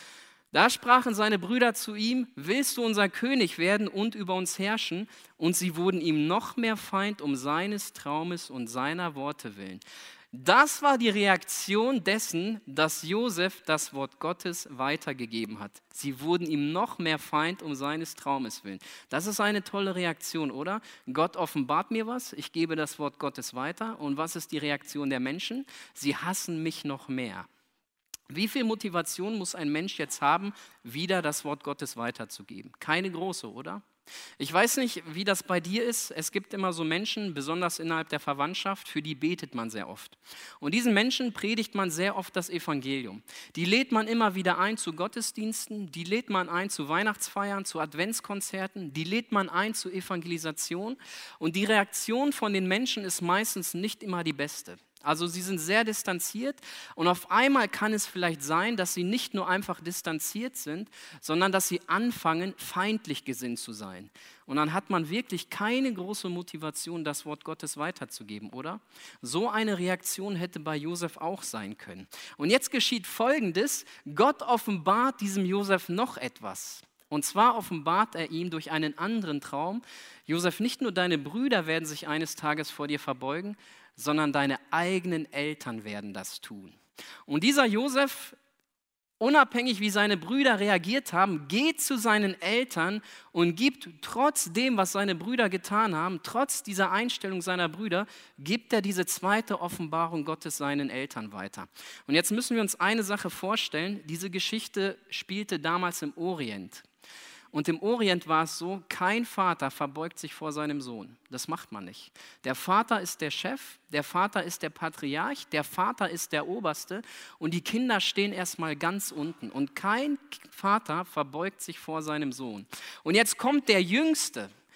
Da sprachen seine Brüder zu ihm: Willst du unser König werden und über uns herrschen? Und sie wurden ihm noch mehr Feind um seines Traumes und seiner Worte willen. Das war die Reaktion dessen, dass Josef das Wort Gottes weitergegeben hat. Sie wurden ihm noch mehr Feind um seines Traumes willen. Das ist eine tolle Reaktion, oder? Gott offenbart mir was, ich gebe das Wort Gottes weiter. Und was ist die Reaktion der Menschen? Sie hassen mich noch mehr. Wie viel Motivation muss ein Mensch jetzt haben, wieder das Wort Gottes weiterzugeben? Keine große, oder? Ich weiß nicht, wie das bei dir ist. Es gibt immer so Menschen, besonders innerhalb der Verwandtschaft, für die betet man sehr oft. Und diesen Menschen predigt man sehr oft das Evangelium. Die lädt man immer wieder ein zu Gottesdiensten, die lädt man ein zu Weihnachtsfeiern, zu Adventskonzerten, die lädt man ein zu Evangelisation. Und die Reaktion von den Menschen ist meistens nicht immer die beste. Also sie sind sehr distanziert und auf einmal kann es vielleicht sein, dass sie nicht nur einfach distanziert sind, sondern dass sie anfangen, feindlich gesinnt zu sein. Und dann hat man wirklich keine große Motivation, das Wort Gottes weiterzugeben, oder? So eine Reaktion hätte bei Josef auch sein können. Und jetzt geschieht Folgendes: Gott offenbart diesem Josef noch etwas. Und zwar offenbart er ihm durch einen anderen Traum: Josef, nicht nur deine Brüder werden sich eines Tages vor dir verbeugen, sondern deine eigenen Eltern werden das tun. Und dieser Josef, unabhängig wie seine Brüder reagiert haben, geht zu seinen Eltern und gibt trotz dem, was seine Brüder getan haben, trotz dieser Einstellung seiner Brüder, gibt er diese zweite Offenbarung Gottes seinen Eltern weiter. Und jetzt müssen wir uns eine Sache vorstellen: Diese Geschichte spielte damals im Orient. Und im Orient war es so, kein Vater verbeugt sich vor seinem Sohn. Das macht man nicht. Der Vater ist der Chef, der Vater ist der Patriarch, der Vater ist der Oberste und die Kinder stehen erstmal ganz unten. Und kein Vater verbeugt sich vor seinem Sohn. Und jetzt kommt der Jüngste.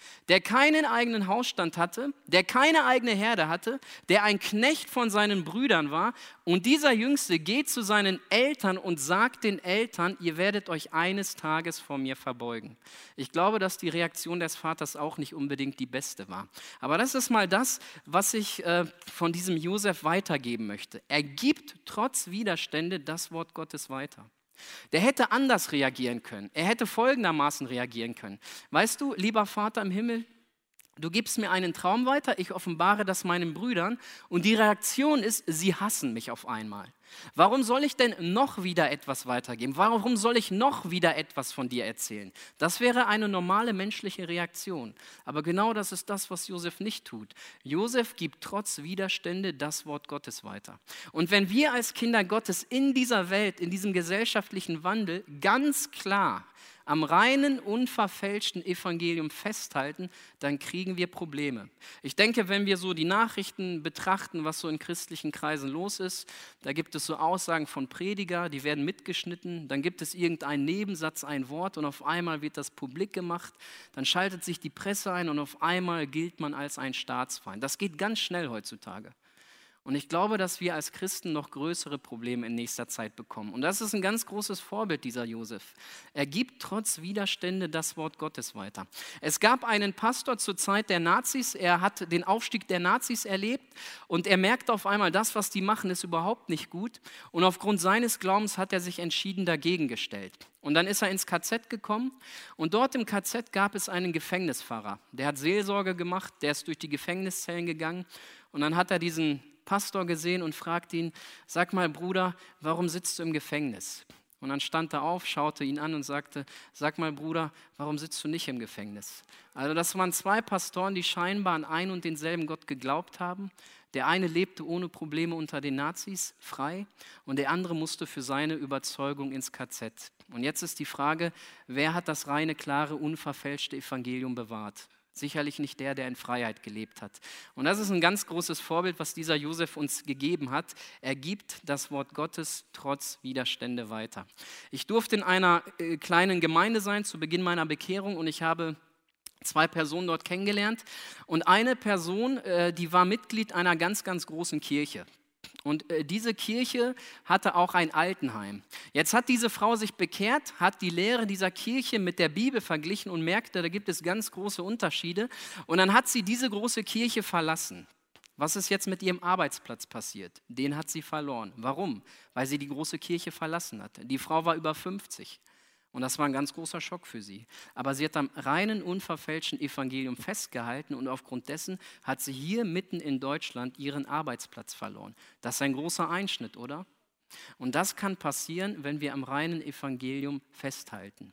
der keinen eigenen Hausstand hatte, der keine eigene Herde hatte, der ein Knecht von seinen Brüdern war. Und dieser Jüngste geht zu seinen Eltern und sagt den Eltern, ihr werdet euch eines Tages vor mir verbeugen. Ich glaube, dass die Reaktion des Vaters auch nicht unbedingt die beste war. Aber das ist mal das, was ich von diesem Josef weitergeben möchte. Er gibt trotz Widerstände das Wort Gottes weiter. Der hätte anders reagieren können. Er hätte folgendermaßen reagieren können. Weißt du, lieber Vater im Himmel, du gibst mir einen Traum weiter, ich offenbare das meinen Brüdern und die Reaktion ist, sie hassen mich auf einmal. Warum soll ich denn noch wieder etwas weitergeben? Warum soll ich noch wieder etwas von dir erzählen? Das wäre eine normale menschliche Reaktion. Aber genau das ist das, was Josef nicht tut. Josef gibt trotz Widerstände das Wort Gottes weiter. Und wenn wir als Kinder Gottes in dieser Welt, in diesem gesellschaftlichen Wandel ganz klar am reinen, unverfälschten Evangelium festhalten, dann kriegen wir Probleme. Ich denke, wenn wir so die Nachrichten betrachten, was so in christlichen Kreisen los ist, da gibt es so Aussagen von Prediger, die werden mitgeschnitten, dann gibt es irgendeinen Nebensatz, ein Wort und auf einmal wird das publik gemacht, dann schaltet sich die Presse ein und auf einmal gilt man als ein Staatsfeind. Das geht ganz schnell heutzutage. Und ich glaube, dass wir als Christen noch größere Probleme in nächster Zeit bekommen. Und das ist ein ganz großes Vorbild, dieser Josef. Er gibt trotz Widerstände das Wort Gottes weiter. Es gab einen Pastor zur Zeit der Nazis, er hat den Aufstieg der Nazis erlebt und er merkte auf einmal, das, was die machen, ist überhaupt nicht gut. Und aufgrund seines Glaubens hat er sich entschieden dagegen gestellt. Und dann ist er ins KZ gekommen und dort im KZ gab es einen Gefängnispfarrer. Der hat Seelsorge gemacht, der ist durch die Gefängniszellen gegangen und dann hat er diesen Pastor gesehen und fragt ihn, sag mal Bruder, warum sitzt du im Gefängnis? Und dann stand er auf, schaute ihn an und sagte, sag mal Bruder, warum sitzt du nicht im Gefängnis? Also das waren zwei Pastoren, die scheinbar an einen und denselben Gott geglaubt haben. Der eine lebte ohne Probleme unter den Nazis, frei, und der andere musste für seine Überzeugung ins KZ. Und jetzt ist die Frage, wer hat das reine, klare, unverfälschte Evangelium bewahrt? Sicherlich nicht der, der in Freiheit gelebt hat. Und das ist ein ganz großes Vorbild, was dieser Josef uns gegeben hat. Er gibt das Wort Gottes trotz Widerstände weiter. Ich durfte in einer kleinen Gemeinde sein zu Beginn meiner Bekehrung und ich habe zwei Personen dort kennengelernt. Und eine Person, die war Mitglied einer ganz, ganz großen Kirche. Und diese Kirche hatte auch ein Altenheim. Jetzt hat diese Frau sich bekehrt, hat die Lehre dieser Kirche mit der Bibel verglichen und merkte, da gibt es ganz große Unterschiede. Und dann hat sie diese große Kirche verlassen. Was ist jetzt mit ihrem Arbeitsplatz passiert? Den hat sie verloren. Warum? Weil sie die große Kirche verlassen hatte. Die Frau war über 50. Und das war ein ganz großer Schock für sie. Aber sie hat am reinen, unverfälschten Evangelium festgehalten und aufgrund dessen hat sie hier mitten in Deutschland ihren Arbeitsplatz verloren. Das ist ein großer Einschnitt, oder? Und das kann passieren, wenn wir am reinen Evangelium festhalten.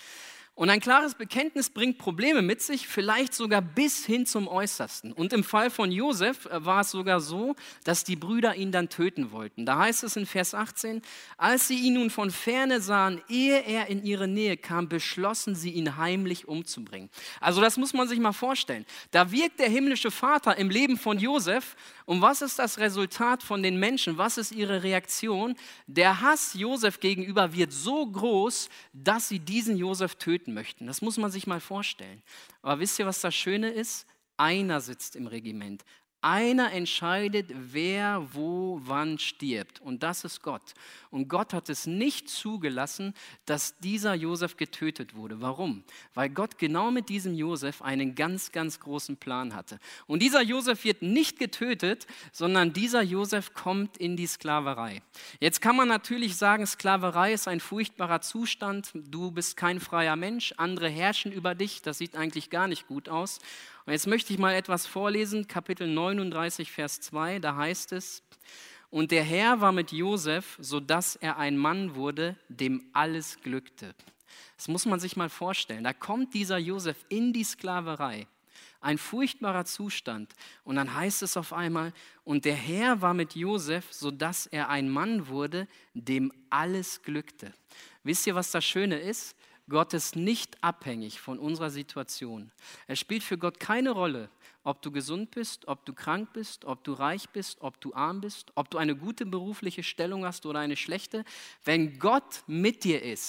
Und ein klares Bekenntnis bringt Probleme mit sich, vielleicht sogar bis hin zum Äußersten. Und im Fall von Josef war es sogar so, dass die Brüder ihn dann töten wollten. Da heißt es in Vers 18, als sie ihn nun von ferne sahen, ehe er in ihre Nähe kam, beschlossen sie, ihn heimlich umzubringen. Also das muss man sich mal vorstellen. Da wirkt der himmlische Vater im Leben von Josef. Und was ist das Resultat von den Menschen? Was ist ihre Reaktion? Der Hass Josef gegenüber wird so groß, dass sie diesen Josef töten möchten. Das muss man sich mal vorstellen. Aber wisst ihr, was das Schöne ist? Einer sitzt im Regiment. Einer entscheidet, wer wo wann stirbt. Und das ist Gott. Und Gott hat es nicht zugelassen, dass dieser Josef getötet wurde. Warum? Weil Gott genau mit diesem Josef einen ganz, ganz großen Plan hatte. Und dieser Josef wird nicht getötet, sondern dieser Josef kommt in die Sklaverei. Jetzt kann man natürlich sagen, Sklaverei ist ein furchtbarer Zustand. Du bist kein freier Mensch. Andere herrschen über dich. Das sieht eigentlich gar nicht gut aus. Und jetzt möchte ich mal etwas vorlesen, Kapitel 39, Vers 2, da heißt es, und der Herr war mit Josef, sodass er ein Mann wurde, dem alles glückte. Das muss man sich mal vorstellen. Da kommt dieser Josef in die Sklaverei, ein furchtbarer Zustand. Und dann heißt es auf einmal, und der Herr war mit Josef, sodass er ein Mann wurde, dem alles glückte. Wisst ihr, was das Schöne ist? Gott ist nicht abhängig von unserer Situation. Es spielt für Gott keine Rolle, ob du gesund bist, ob du krank bist, ob du reich bist, ob du arm bist, ob du eine gute berufliche Stellung hast oder eine schlechte. Wenn Gott mit dir ist,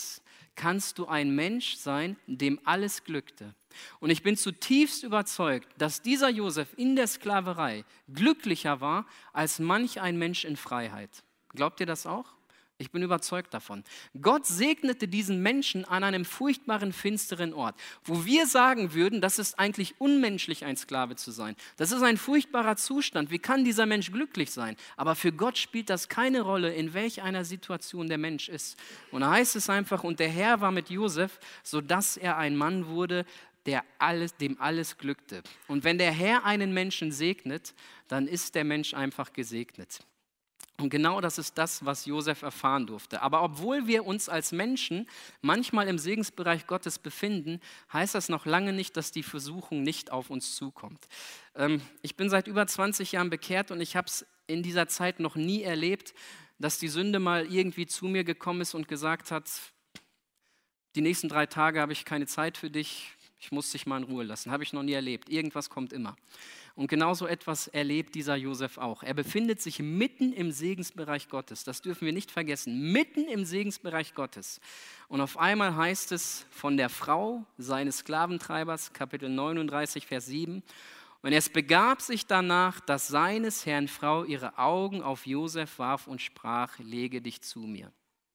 kannst du ein Mensch sein, dem alles glückte. Und ich bin zutiefst überzeugt, dass dieser Josef in der Sklaverei glücklicher war als manch ein Mensch in Freiheit. Glaubt ihr das auch? Ich bin überzeugt davon. Gott segnete diesen Menschen an einem furchtbaren, finsteren Ort, wo wir sagen würden, das ist eigentlich unmenschlich, ein Sklave zu sein. Das ist ein furchtbarer Zustand. Wie kann dieser Mensch glücklich sein? Aber für Gott spielt das keine Rolle, in welch einer Situation der Mensch ist. Und da heißt es einfach, und der Herr war mit Josef, sodass er ein Mann wurde, dem alles glückte. Und wenn der Herr einen Menschen segnet, dann ist der Mensch einfach gesegnet. Und genau das ist das, was Josef erfahren durfte. Aber obwohl wir uns als Menschen manchmal im Segensbereich Gottes befinden, heißt das noch lange nicht, dass die Versuchung nicht auf uns zukommt. Ich bin seit über 20 Jahren bekehrt und ich habe es in dieser Zeit noch nie erlebt, dass die Sünde mal irgendwie zu mir gekommen ist und gesagt hat, die nächsten 3 Tage habe ich keine Zeit für dich, ich muss dich mal in Ruhe lassen. Habe ich noch nie erlebt. Irgendwas kommt immer. Und genauso etwas erlebt dieser Josef auch. Er befindet sich mitten im Segensbereich Gottes. Das dürfen wir nicht vergessen. Mitten im Segensbereich Gottes. Und auf einmal heißt es von der Frau seines Sklaventreibers, Kapitel 39, Vers 7. Und es begab sich danach, dass seines Herrn Frau ihre Augen auf Josef warf und sprach, lege dich zu mir.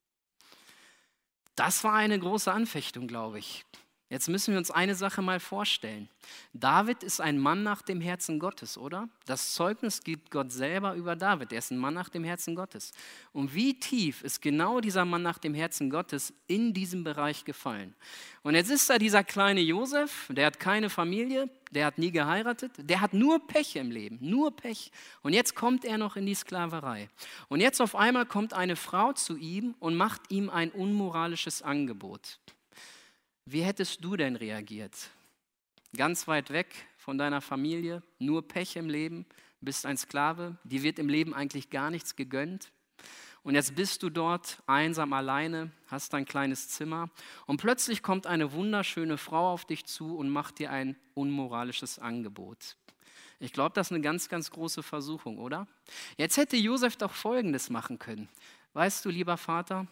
Das war eine große Anfechtung, glaube ich. Jetzt müssen wir uns eine Sache mal vorstellen. David ist ein Mann nach dem Herzen Gottes, oder? Das Zeugnis gibt Gott selber über David. Er ist ein Mann nach dem Herzen Gottes. Und wie tief ist genau dieser Mann nach dem Herzen Gottes in diesem Bereich gefallen? Und jetzt ist da dieser kleine Josef, der hat keine Familie, der hat nie geheiratet, der hat nur Pech im Leben, nur Pech. Und jetzt kommt er noch in die Sklaverei. Und jetzt auf einmal kommt eine Frau zu ihm und macht ihm ein unmoralisches Angebot. Wie hättest du denn reagiert? Ganz weit weg von deiner Familie, nur Pech im Leben, bist ein Sklave, dir wird im Leben eigentlich gar nichts gegönnt. Und jetzt bist du dort einsam alleine, hast dein kleines Zimmer und plötzlich kommt eine wunderschöne Frau auf dich zu und macht dir ein unmoralisches Angebot. Ich glaube, das ist eine ganz, ganz große Versuchung, oder? Jetzt hätte Josef doch Folgendes machen können. Weißt du, lieber Vater,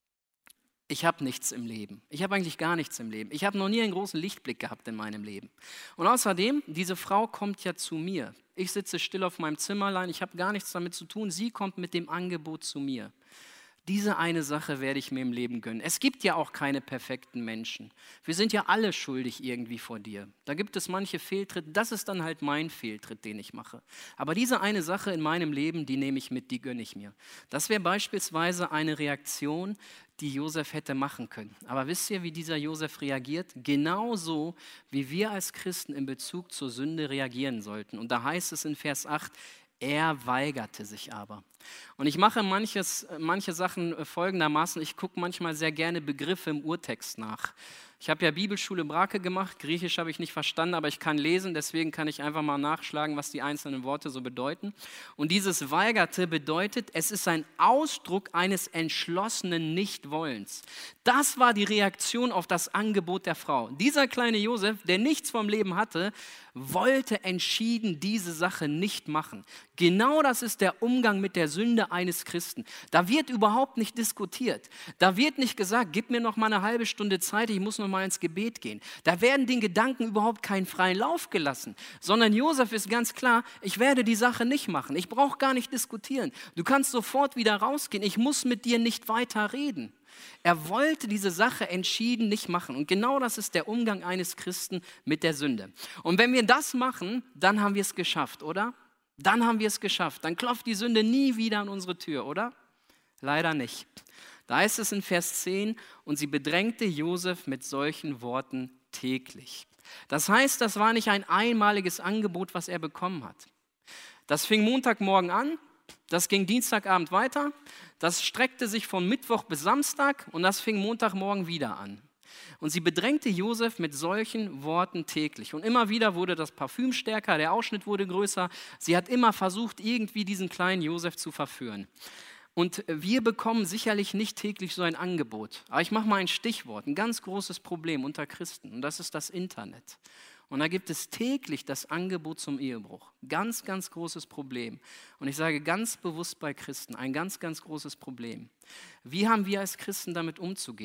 ich habe nichts im Leben. Ich habe eigentlich gar nichts im Leben. Ich habe noch nie einen großen Lichtblick gehabt in meinem Leben. Und außerdem, diese Frau kommt ja zu mir. Ich sitze still auf meinem Zimmerlein, ich habe gar nichts damit zu tun. Sie kommt mit dem Angebot zu mir. Diese eine Sache werde ich mir im Leben gönnen. Es gibt ja auch keine perfekten Menschen. Wir sind ja alle schuldig irgendwie vor dir. Da gibt es manche Fehltritte. Das ist dann halt mein Fehltritt, den ich mache. Aber diese eine Sache in meinem Leben, die nehme ich mit, die gönne ich mir. Das wäre beispielsweise eine Reaktion, die Josef hätte machen können. Aber wisst ihr, wie dieser Josef reagiert? Genauso, wie wir als Christen in Bezug zur Sünde reagieren sollten. Und da heißt es in Vers 8, er weigerte sich aber. Und ich mache manche Sachen folgendermaßen. Ich gucke manchmal sehr gerne Begriffe im Urtext nach. Ich habe ja Bibelschule Brake gemacht, Griechisch habe ich nicht verstanden, aber ich kann lesen, deswegen kann ich einfach mal nachschlagen, was die einzelnen Worte so bedeuten. Und dieses weigerte bedeutet, es ist ein Ausdruck eines entschlossenen Nichtwollens. Das war die Reaktion auf das Angebot der Frau. Dieser kleine Josef, der nichts vom Leben hatte, wollte entschieden diese Sache nicht machen. Genau das ist der Umgang mit der Sünde eines Christen. Da wird überhaupt nicht diskutiert. Da wird nicht gesagt, gib mir noch mal eine halbe Stunde Zeit, ich muss noch mal ins Gebet gehen. Da werden den Gedanken überhaupt keinen freien Lauf gelassen, sondern Josef ist ganz klar, ich werde die Sache nicht machen. Ich brauche gar nicht diskutieren. Du kannst sofort wieder rausgehen. Ich muss mit dir nicht weiter reden. Er wollte diese Sache entschieden nicht machen. Und genau das ist der Umgang eines Christen mit der Sünde. Und wenn wir das machen, dann haben wir es geschafft, oder? Dann haben wir es geschafft. Dann klopft die Sünde nie wieder an unsere Tür, oder? Leider nicht. Da heißt es in Vers 10, und sie bedrängte Josef mit solchen Worten täglich. Das heißt, das war nicht ein einmaliges Angebot, was er bekommen hat. Das fing Montagmorgen an, das ging Dienstagabend weiter, das streckte sich von Mittwoch bis Samstag und das fing Montagmorgen wieder an. Und sie bedrängte Josef mit solchen Worten täglich. Und immer wieder wurde das Parfüm stärker, der Ausschnitt wurde größer. Sie hat immer versucht, irgendwie diesen kleinen Josef zu verführen. Und wir bekommen sicherlich nicht täglich so ein Angebot. Aber ich mache mal ein Stichwort, ein ganz großes Problem unter Christen. Und das ist das Internet. Und da gibt es täglich das Angebot zum Ehebruch. Ganz, ganz großes Problem. Und ich sage ganz bewusst bei Christen, ein ganz, ganz großes Problem. Wie haben wir als Christen damit umzugehen?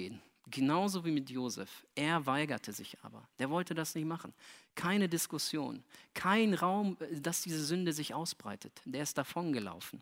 Genauso wie mit Josef. Er weigerte sich aber. Der wollte das nicht machen. Keine Diskussion, kein Raum, dass diese Sünde sich ausbreitet. Der ist davongelaufen.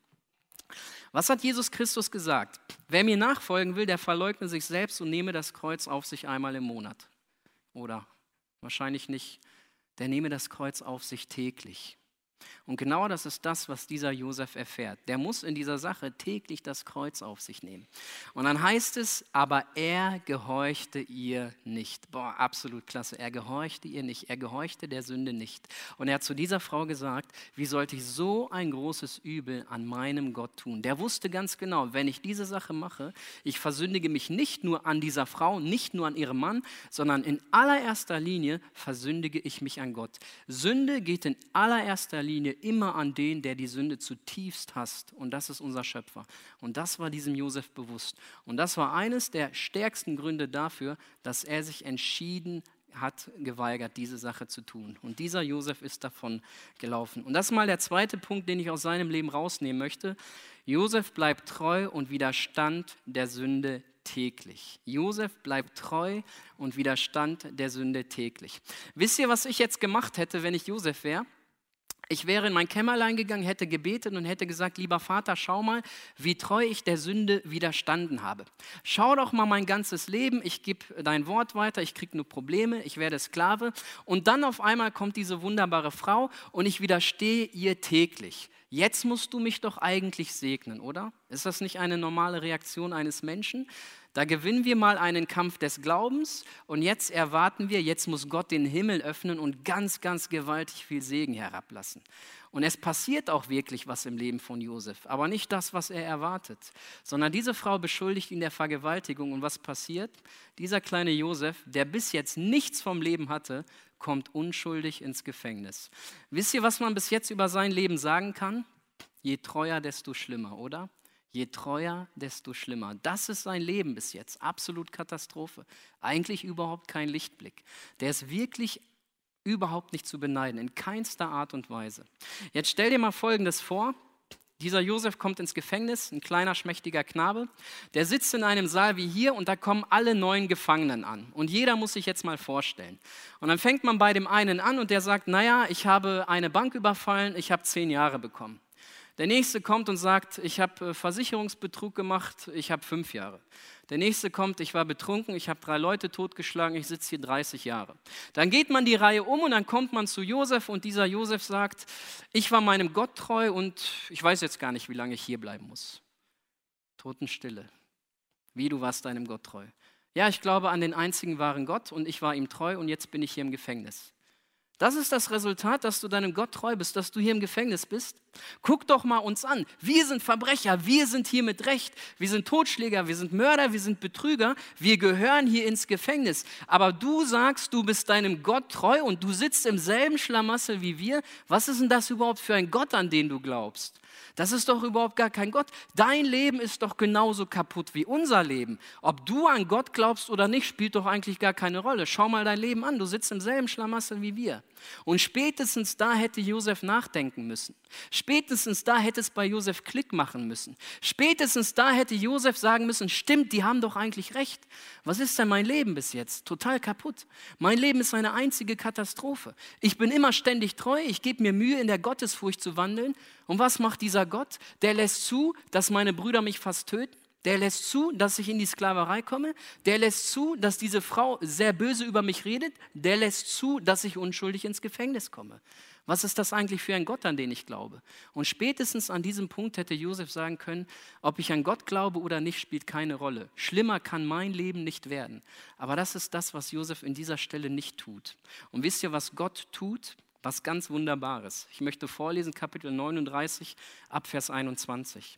Was hat Jesus Christus gesagt? Wer mir nachfolgen will, der verleugne sich selbst und nehme das Kreuz auf sich einmal im Monat. Oder wahrscheinlich nicht, der nehme das Kreuz auf sich täglich. Und genau das ist das, was dieser Josef erfährt. Der muss in dieser Sache täglich das Kreuz auf sich nehmen. Und dann heißt es, aber er gehorchte ihr nicht. Boah, absolut klasse. Er gehorchte ihr nicht. Er gehorchte der Sünde nicht. Und er hat zu dieser Frau gesagt, wie sollte ich so ein großes Übel an meinem Gott tun? Der wusste ganz genau, wenn ich diese Sache mache, ich versündige mich nicht nur an dieser Frau, nicht nur an ihrem Mann, sondern in allererster Linie versündige ich mich an Gott. Sünde geht in allererster Linie immer an den, der die Sünde zutiefst hasst. Und das ist unser Schöpfer. Und das war diesem Josef bewusst. Und das war eines der stärksten Gründe dafür, dass er sich entschieden hat, geweigert, diese Sache zu tun. Und dieser Josef ist davon gelaufen. Und das ist mal der zweite Punkt, den ich aus seinem Leben rausnehmen möchte. Josef bleibt treu und widerstand der Sünde täglich. Josef bleibt treu und widerstand der Sünde täglich. Wisst ihr, was ich jetzt gemacht hätte, wenn ich Josef wäre? Ich wäre in mein Kämmerlein gegangen, hätte gebetet und hätte gesagt, lieber Vater, schau mal, wie treu ich der Sünde widerstanden habe. Schau doch mal mein ganzes Leben, ich gebe dein Wort weiter, ich kriege nur Probleme, ich werde Sklave. Und dann auf einmal kommt diese wunderbare Frau und ich widerstehe ihr täglich. Jetzt musst du mich doch eigentlich segnen, oder? Ist das nicht eine normale Reaktion eines Menschen? Da gewinnen wir mal einen Kampf des Glaubens und jetzt erwarten wir, jetzt muss Gott den Himmel öffnen und ganz, ganz gewaltig viel Segen herablassen. Und es passiert auch wirklich was im Leben von Josef, aber nicht das, was er erwartet, sondern diese Frau beschuldigt ihn der Vergewaltigung. Und was passiert? Dieser kleine Josef, der bis jetzt nichts vom Leben hatte, kommt unschuldig ins Gefängnis. Wisst ihr, was man bis jetzt über sein Leben sagen kann? Je treuer, desto schlimmer, oder? Je treuer, desto schlimmer. Das ist sein Leben bis jetzt. Absolut Katastrophe. Eigentlich überhaupt kein Lichtblick. Der ist wirklich überhaupt nicht zu beneiden, in keinster Art und Weise. Jetzt stell dir mal Folgendes vor. Dieser Josef kommt ins Gefängnis, ein kleiner, schmächtiger Knabe. Der sitzt in einem Saal wie hier und da kommen alle 9 Gefangenen an. Und jeder muss sich jetzt mal vorstellen. Und dann fängt man bei dem einen an und der sagt, naja, ich habe eine Bank überfallen, ich habe 10 Jahre bekommen. Der nächste kommt und sagt, ich habe Versicherungsbetrug gemacht, ich habe 5 Jahre. Der nächste kommt, ich war betrunken, ich habe 3 Leute totgeschlagen, ich sitze hier 30 Jahre. Dann geht man die Reihe um und dann kommt man zu Josef und dieser Josef sagt, ich war meinem Gott treu und ich weiß jetzt gar nicht, wie lange ich hier bleiben muss. Totenstille. Wie, du warst deinem Gott treu? Ja, ich glaube an den einzigen wahren Gott und ich war ihm treu und jetzt bin ich hier im Gefängnis. Das ist das Resultat, dass du deinem Gott treu bist, dass du hier im Gefängnis bist. Guck doch mal uns an. Wir sind Verbrecher, wir sind hier mit Recht. Wir sind Totschläger, wir sind Mörder, wir sind Betrüger. Wir gehören hier ins Gefängnis. Aber du sagst, du bist deinem Gott treu und du sitzt im selben Schlamassel wie wir. Was ist denn das überhaupt für ein Gott, an den du glaubst? Das ist doch überhaupt gar kein Gott. Dein Leben ist doch genauso kaputt wie unser Leben. Ob du an Gott glaubst oder nicht, spielt doch eigentlich gar keine Rolle. Schau mal dein Leben an, du sitzt im selben Schlamassel wie wir. Und spätestens da hätte Josef nachdenken müssen. Spätestens da hätte es bei Josef Klick machen müssen. Spätestens da hätte Josef sagen müssen, stimmt, die haben doch eigentlich recht. Was ist denn mein Leben bis jetzt? Total kaputt. Mein Leben ist eine einzige Katastrophe. Ich bin immer ständig treu, ich gebe mir Mühe, in der Gottesfurcht zu wandeln. Und was macht dieser Gott? Der lässt zu, dass meine Brüder mich fast töten. Der lässt zu, dass ich in die Sklaverei komme. Der lässt zu, dass diese Frau sehr böse über mich redet. Der lässt zu, dass ich unschuldig ins Gefängnis komme. Was ist das eigentlich für ein Gott, an den ich glaube? Und spätestens an diesem Punkt hätte Josef sagen können, ob ich an Gott glaube oder nicht, spielt keine Rolle. Schlimmer kann mein Leben nicht werden. Aber das ist das, was Josef in dieser Stelle nicht tut. Und wisst ihr, was Gott tut? Was ganz Wunderbares. Ich möchte vorlesen, Kapitel 39, ab Vers 21.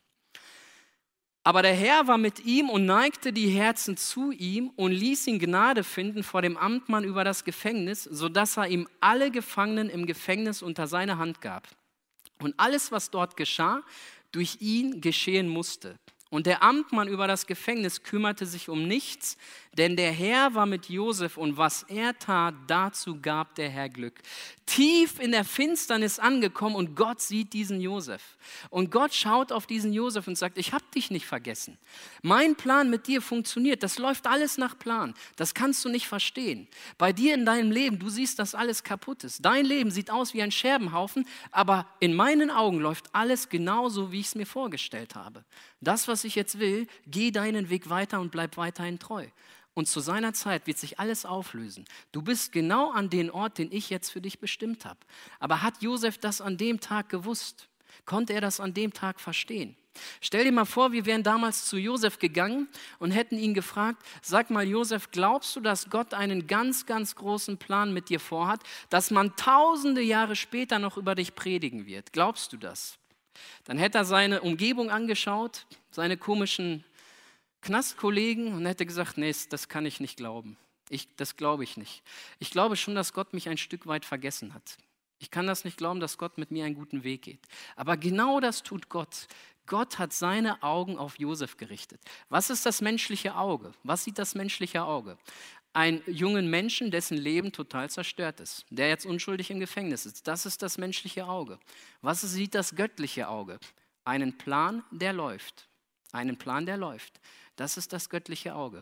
Aber der Herr war mit ihm und neigte die Herzen zu ihm und ließ ihn Gnade finden vor dem Amtmann über das Gefängnis, sodass er ihm alle Gefangenen im Gefängnis unter seine Hand gab. Und alles, was dort geschah, durch ihn geschehen musste. Und der Amtmann über das Gefängnis kümmerte sich um nichts, denn der Herr war mit Josef und was er tat, dazu gab der Herr Glück. Tief in der Finsternis angekommen und Gott sieht diesen Josef. Und Gott schaut auf diesen Josef und sagt, ich habe dich nicht vergessen. Mein Plan mit dir funktioniert, das läuft alles nach Plan. Das kannst du nicht verstehen. Bei dir in deinem Leben, du siehst, dass alles kaputt ist. Dein Leben sieht aus wie ein Scherbenhaufen, aber in meinen Augen läuft alles genauso, wie ich es mir vorgestellt habe. Das, was ich jetzt will, geh deinen Weg weiter und bleib weiterhin treu. Und zu seiner Zeit wird sich alles auflösen. Du bist genau an den Ort, den ich jetzt für dich bestimmt habe. Aber hat Josef das an dem Tag gewusst? Konnte er das an dem Tag verstehen? Stell dir mal vor, wir wären damals zu Josef gegangen und hätten ihn gefragt, sag mal Josef, glaubst du, dass Gott einen ganz, ganz großen Plan mit dir vorhat, dass man tausende Jahre später noch über dich predigen wird? Glaubst du das? Dann hätte er seine Umgebung angeschaut, seine komischen Knastkollegen und hätte gesagt, nee, das kann ich nicht glauben. Das glaube ich nicht. Ich glaube schon, dass Gott mich ein Stück weit vergessen hat. Ich kann das nicht glauben, dass Gott mit mir einen guten Weg geht. Aber genau das tut Gott. Gott hat seine Augen auf Josef gerichtet. Was ist das menschliche Auge? Was sieht das menschliche Auge? Einen jungen Menschen, dessen Leben total zerstört ist, der jetzt unschuldig im Gefängnis ist. Das ist das menschliche Auge. Was sieht das göttliche Auge? Einen Plan, der läuft. Einen Plan, der läuft. Das ist das göttliche Auge.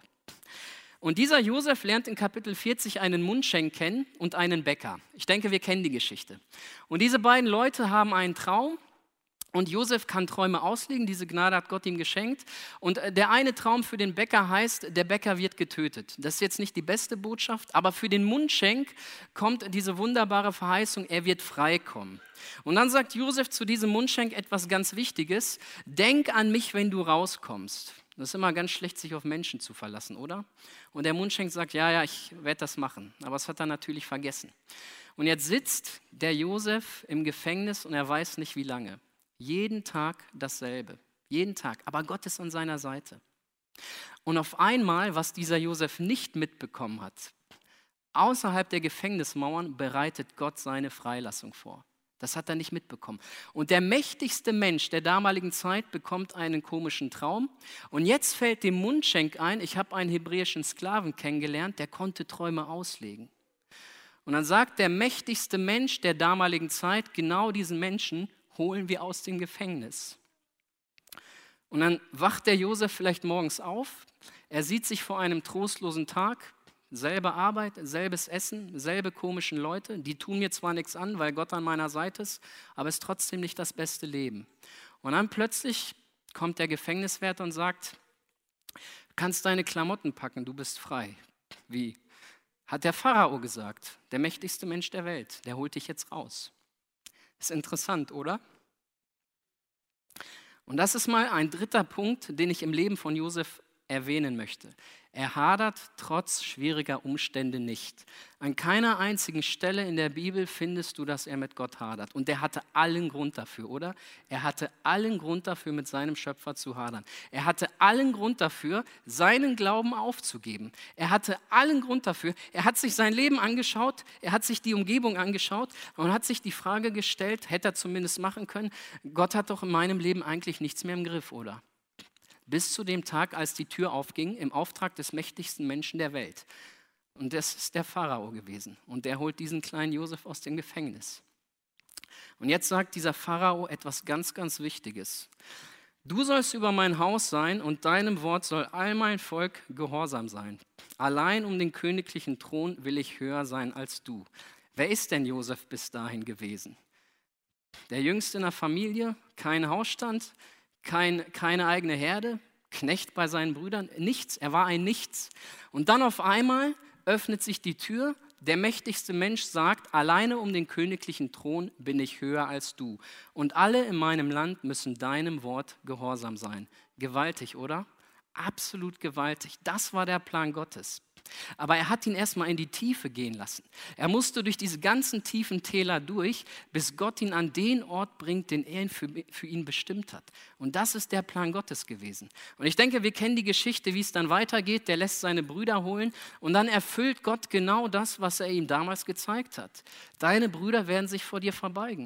Und dieser Josef lernt in Kapitel 40 einen Mundschenk kennen und einen Bäcker. Ich denke, wir kennen die Geschichte. Und diese beiden Leute haben einen Traum. Und Josef kann Träume auslegen, diese Gnade hat Gott ihm geschenkt. Und der eine Traum für den Bäcker heißt, der Bäcker wird getötet. Das ist jetzt nicht die beste Botschaft, aber für den Mundschenk kommt diese wunderbare Verheißung, er wird freikommen. Und dann sagt Josef zu diesem Mundschenk etwas ganz Wichtiges, denk an mich, wenn du rauskommst. Das ist immer ganz schlecht, sich auf Menschen zu verlassen, oder? Und der Mundschenk sagt, ja, ich werde das machen. Aber das hat er natürlich vergessen. Und jetzt sitzt der Josef im Gefängnis und er weiß nicht, wie lange. Jeden Tag dasselbe, jeden Tag, aber Gott ist an seiner Seite. Und auf einmal, was dieser Josef nicht mitbekommen hat, außerhalb der Gefängnismauern bereitet Gott seine Freilassung vor. Das hat er nicht mitbekommen. Und der mächtigste Mensch der damaligen Zeit bekommt einen komischen Traum. Und jetzt fällt dem Mundschenk ein, ich habe einen hebräischen Sklaven kennengelernt, der konnte Träume auslegen. Und dann sagt der mächtigste Mensch der damaligen Zeit, genau diesen Menschen holen wir aus dem Gefängnis. Und dann wacht der Josef vielleicht morgens auf, er sieht sich vor einem trostlosen Tag, selbe Arbeit, selbes Essen, selbe komischen Leute, die tun mir zwar nichts an, weil Gott an meiner Seite ist, aber es ist trotzdem nicht das beste Leben. Und dann plötzlich kommt der Gefängniswärter und sagt, du kannst deine Klamotten packen, du bist frei. Wie? Hat der Pharao gesagt, der mächtigste Mensch der Welt, der holt dich jetzt raus. Ist interessant, oder? Und das ist mal ein dritter Punkt, den ich im Leben von Josef erwähnen möchte. Er hadert trotz schwieriger Umstände nicht. An keiner einzigen Stelle in der Bibel findest du, dass er mit Gott hadert. Und er hatte allen Grund dafür, oder? Er hatte allen Grund dafür, mit seinem Schöpfer zu hadern. Er hatte allen Grund dafür, seinen Glauben aufzugeben. Er hatte allen Grund dafür. Er hat sich sein Leben angeschaut, er hat sich die Umgebung angeschaut und hat sich die Frage gestellt, hätte er zumindest machen können, Gott hat doch in meinem Leben eigentlich nichts mehr im Griff, oder? Bis zu dem Tag, als die Tür aufging, im Auftrag des mächtigsten Menschen der Welt. Und das ist der Pharao gewesen. Und der holt diesen kleinen Josef aus dem Gefängnis. Und jetzt sagt dieser Pharao etwas ganz, ganz Wichtiges. Du sollst über mein Haus sein und deinem Wort soll all mein Volk gehorsam sein. Allein um den königlichen Thron will ich höher sein als du. Wer ist denn Josef bis dahin gewesen? Der Jüngste in der Familie, kein Hausstand, keine eigene Herde, Knecht bei seinen Brüdern, nichts, er war ein Nichts. Und dann auf einmal öffnet sich die Tür, der mächtigste Mensch sagt, alleine um den königlichen Thron bin ich höher als du. Und alle in meinem Land müssen deinem Wort gehorsam sein. Gewaltig, oder? Absolut gewaltig. Das war der Plan Gottes. Aber er hat ihn erstmal in die Tiefe gehen lassen. Er musste durch diese ganzen tiefen Täler durch, bis Gott ihn an den Ort bringt, den er für ihn bestimmt hat. Und das ist der Plan Gottes gewesen. Und ich denke, wir kennen die Geschichte, wie es dann weitergeht. Der lässt seine Brüder holen und dann erfüllt Gott genau das, was er ihm damals gezeigt hat. Deine Brüder werden sich vor dir verbeugen.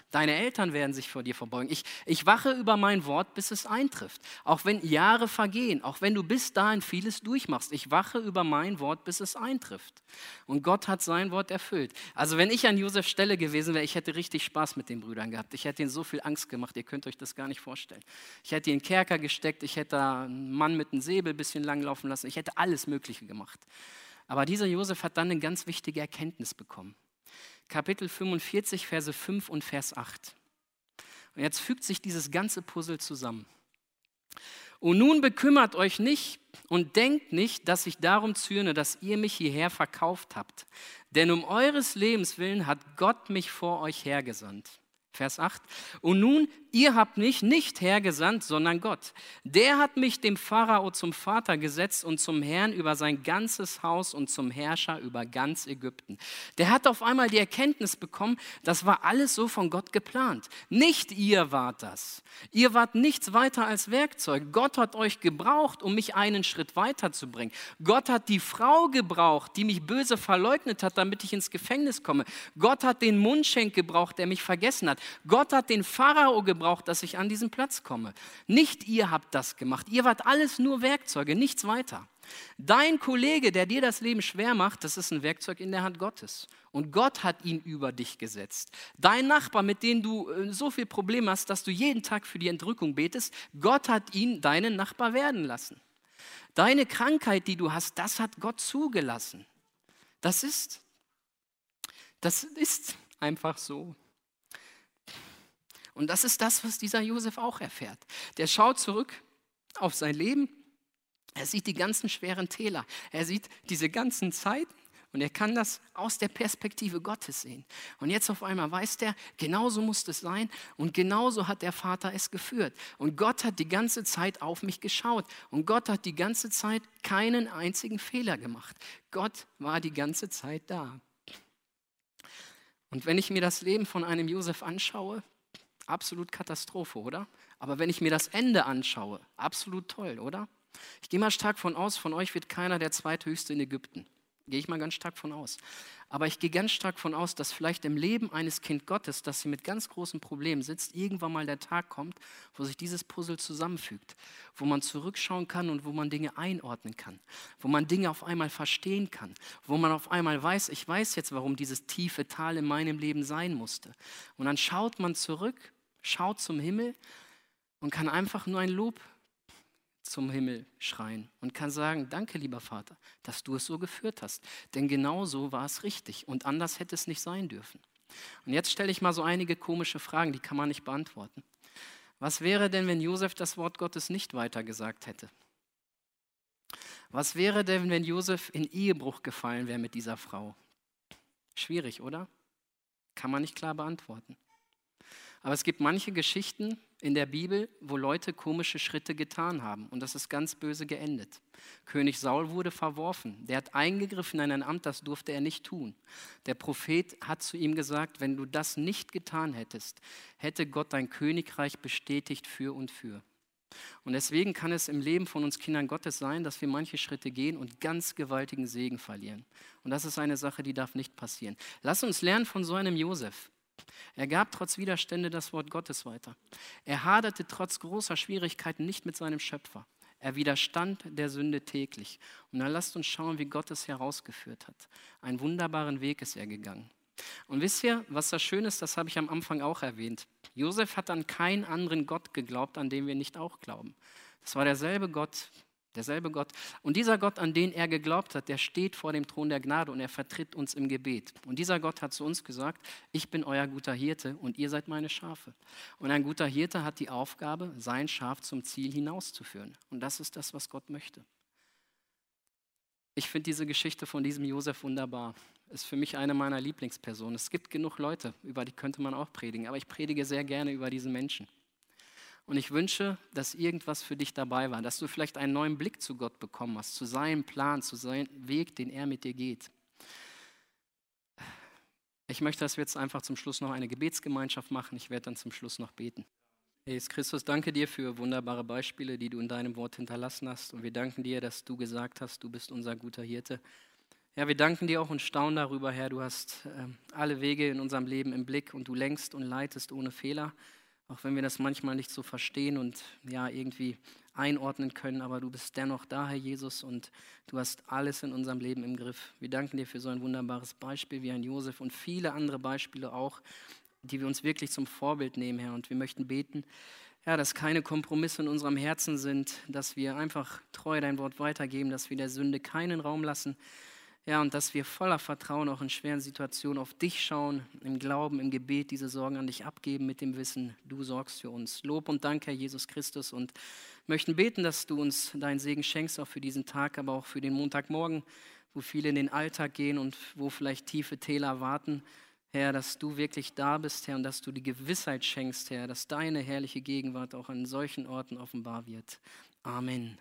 Deine Eltern werden sich vor dir verbeugen. Ich wache über mein Wort, bis es eintrifft. Auch wenn Jahre vergehen, auch wenn du bis dahin vieles durchmachst. Ich wache über mein Wort, bis es eintrifft. Und Gott hat sein Wort erfüllt. Also wenn ich an Josefs Stelle gewesen wäre, ich hätte richtig Spaß mit den Brüdern gehabt. Ich hätte ihnen so viel Angst gemacht, ihr könnt euch das gar nicht vorstellen. Ich hätte ihn in den Kerker gesteckt, ich hätte einen Mann mit einem Säbel ein bisschen langlaufen lassen. Ich hätte alles Mögliche gemacht. Aber dieser Josef hat dann eine ganz wichtige Erkenntnis bekommen. Kapitel 45, Verse 5 und Vers 8. Und jetzt fügt sich dieses ganze Puzzle zusammen. Und nun bekümmert euch nicht und denkt nicht, dass ich darum zürne, dass ihr mich hierher verkauft habt. Denn um eures Lebens willen hat Gott mich vor euch hergesandt. Vers 8. Und nun, ihr habt mich nicht hergesandt, sondern Gott. Der hat mich dem Pharao zum Vater gesetzt und zum Herrn über sein ganzes Haus und zum Herrscher über ganz Ägypten. Der hat auf einmal die Erkenntnis bekommen, das war alles so von Gott geplant. Nicht ihr wart das. Ihr wart nichts weiter als Werkzeug. Gott hat euch gebraucht, um mich einen Schritt weiterzubringen. Gott hat die Frau gebraucht, die mich böse verleugnet hat, damit ich ins Gefängnis komme. Gott hat den Mundschenk gebraucht, der mich vergessen hat. Gott hat den Pharao gebraucht, dass ich an diesen Platz komme. Nicht ihr habt das gemacht. Ihr wart alles nur Werkzeuge, nichts weiter. Dein Kollege, der dir das Leben schwer macht, das ist ein Werkzeug in der Hand Gottes. Und Gott hat ihn über dich gesetzt. Dein Nachbar, mit dem du so viel Probleme hast, dass du jeden Tag für die Entrückung betest, Gott hat ihn deinen Nachbar werden lassen. Deine Krankheit, die du hast, das hat Gott zugelassen. Das ist einfach so. Und das ist das, was dieser Josef auch erfährt. Der schaut zurück auf sein Leben, er sieht die ganzen schweren Täler, er sieht diese ganzen Zeiten und er kann das aus der Perspektive Gottes sehen. Und jetzt auf einmal weiß der, genauso muss es sein und genauso hat der Vater es geführt. Und Gott hat die ganze Zeit auf mich geschaut und Gott hat die ganze Zeit keinen einzigen Fehler gemacht. Gott war die ganze Zeit da. Und wenn ich mir das Leben von einem Josef anschaue, absolut Katastrophe, oder? Aber wenn ich mir das Ende anschaue, absolut toll, oder? Ich gehe mal stark von aus, von euch wird keiner der zweithöchste in Ägypten. Gehe ich mal ganz stark von aus. Aber ich gehe ganz stark von aus, dass vielleicht im Leben eines Kind Gottes, das hier mit ganz großen Problemen sitzt, irgendwann mal der Tag kommt, wo sich dieses Puzzle zusammenfügt, wo man zurückschauen kann und wo man Dinge einordnen kann, wo man Dinge auf einmal verstehen kann, wo man auf einmal weiß, ich weiß jetzt, warum dieses tiefe Tal in meinem Leben sein musste. Und dann schaut man zurück, schaut zum Himmel und kann einfach nur ein Lob zum Himmel schreien und kann sagen, danke lieber Vater, dass du es so geführt hast, denn genau so war es richtig und anders hätte es nicht sein dürfen. Und jetzt stelle ich mal so einige komische Fragen, die kann man nicht beantworten. Was wäre denn, wenn Josef das Wort Gottes nicht weitergesagt hätte? Was wäre denn, wenn Josef in Ehebruch gefallen wäre mit dieser Frau? Schwierig, oder? Kann man nicht klar beantworten. Aber es gibt manche Geschichten in der Bibel, wo Leute komische Schritte getan haben und das ist ganz böse geendet. König Saul wurde verworfen. Der hat eingegriffen in ein Amt, das durfte er nicht tun. Der Prophet hat zu ihm gesagt, wenn du das nicht getan hättest, hätte Gott dein Königreich bestätigt für und für. Und deswegen kann es im Leben von uns Kindern Gottes sein, dass wir manche Schritte gehen und ganz gewaltigen Segen verlieren. Und das ist eine Sache, die darf nicht passieren. Lass uns lernen von so einem Josef. Er gab trotz Widerstände das Wort Gottes weiter. Er haderte trotz großer Schwierigkeiten nicht mit seinem Schöpfer. Er widerstand der Sünde täglich. Und dann lasst uns schauen, wie Gott es herausgeführt hat. Einen wunderbaren Weg ist er gegangen. Und wisst ihr, was das Schöne ist, das habe ich am Anfang auch erwähnt. Josef hat an keinen anderen Gott geglaubt, an den wir nicht auch glauben. Das war derselbe Gott. Und dieser Gott, an den er geglaubt hat, der steht vor dem Thron der Gnade und er vertritt uns im Gebet. Und dieser Gott hat zu uns gesagt, ich bin euer guter Hirte und ihr seid meine Schafe. Und ein guter Hirte hat die Aufgabe, sein Schaf zum Ziel hinauszuführen. Und das ist das, was Gott möchte. Ich finde diese Geschichte von diesem Josef wunderbar. Ist für mich eine meiner Lieblingspersonen. Es gibt genug Leute, über die könnte man auch predigen, aber ich predige sehr gerne über diese Menschen. Und ich wünsche, dass irgendwas für dich dabei war, dass du vielleicht einen neuen Blick zu Gott bekommen hast, zu seinem Plan, zu seinem Weg, den er mit dir geht. Ich möchte, dass wir jetzt einfach zum Schluss noch eine Gebetsgemeinschaft machen. Ich werde dann zum Schluss noch beten. Jesus Christus, danke dir für wunderbare Beispiele, die du in deinem Wort hinterlassen hast. Und wir danken dir, dass du gesagt hast, du bist unser guter Hirte. Ja, wir danken dir auch und staunen darüber, Herr, du hast alle Wege in unserem Leben im Blick und du lenkst und leitest ohne Fehler, auch wenn wir das manchmal nicht so verstehen und ja, irgendwie einordnen können, aber du bist dennoch da, Herr Jesus, und du hast alles in unserem Leben im Griff. Wir danken dir für so ein wunderbares Beispiel wie ein Josef und viele andere Beispiele auch, die wir uns wirklich zum Vorbild nehmen, Herr, und wir möchten beten, ja, dass keine Kompromisse in unserem Herzen sind, dass wir einfach treu dein Wort weitergeben, dass wir der Sünde keinen Raum lassen, ja, und dass wir voller Vertrauen auch in schweren Situationen auf dich schauen, im Glauben, im Gebet diese Sorgen an dich abgeben mit dem Wissen, du sorgst für uns. Lob und Dank, Herr Jesus Christus, und möchten beten, dass du uns deinen Segen schenkst, auch für diesen Tag, aber auch für den Montagmorgen, wo viele in den Alltag gehen und wo vielleicht tiefe Täler warten. Herr, dass du wirklich da bist, Herr, und dass du die Gewissheit schenkst, Herr, dass deine herrliche Gegenwart auch an solchen Orten offenbar wird. Amen.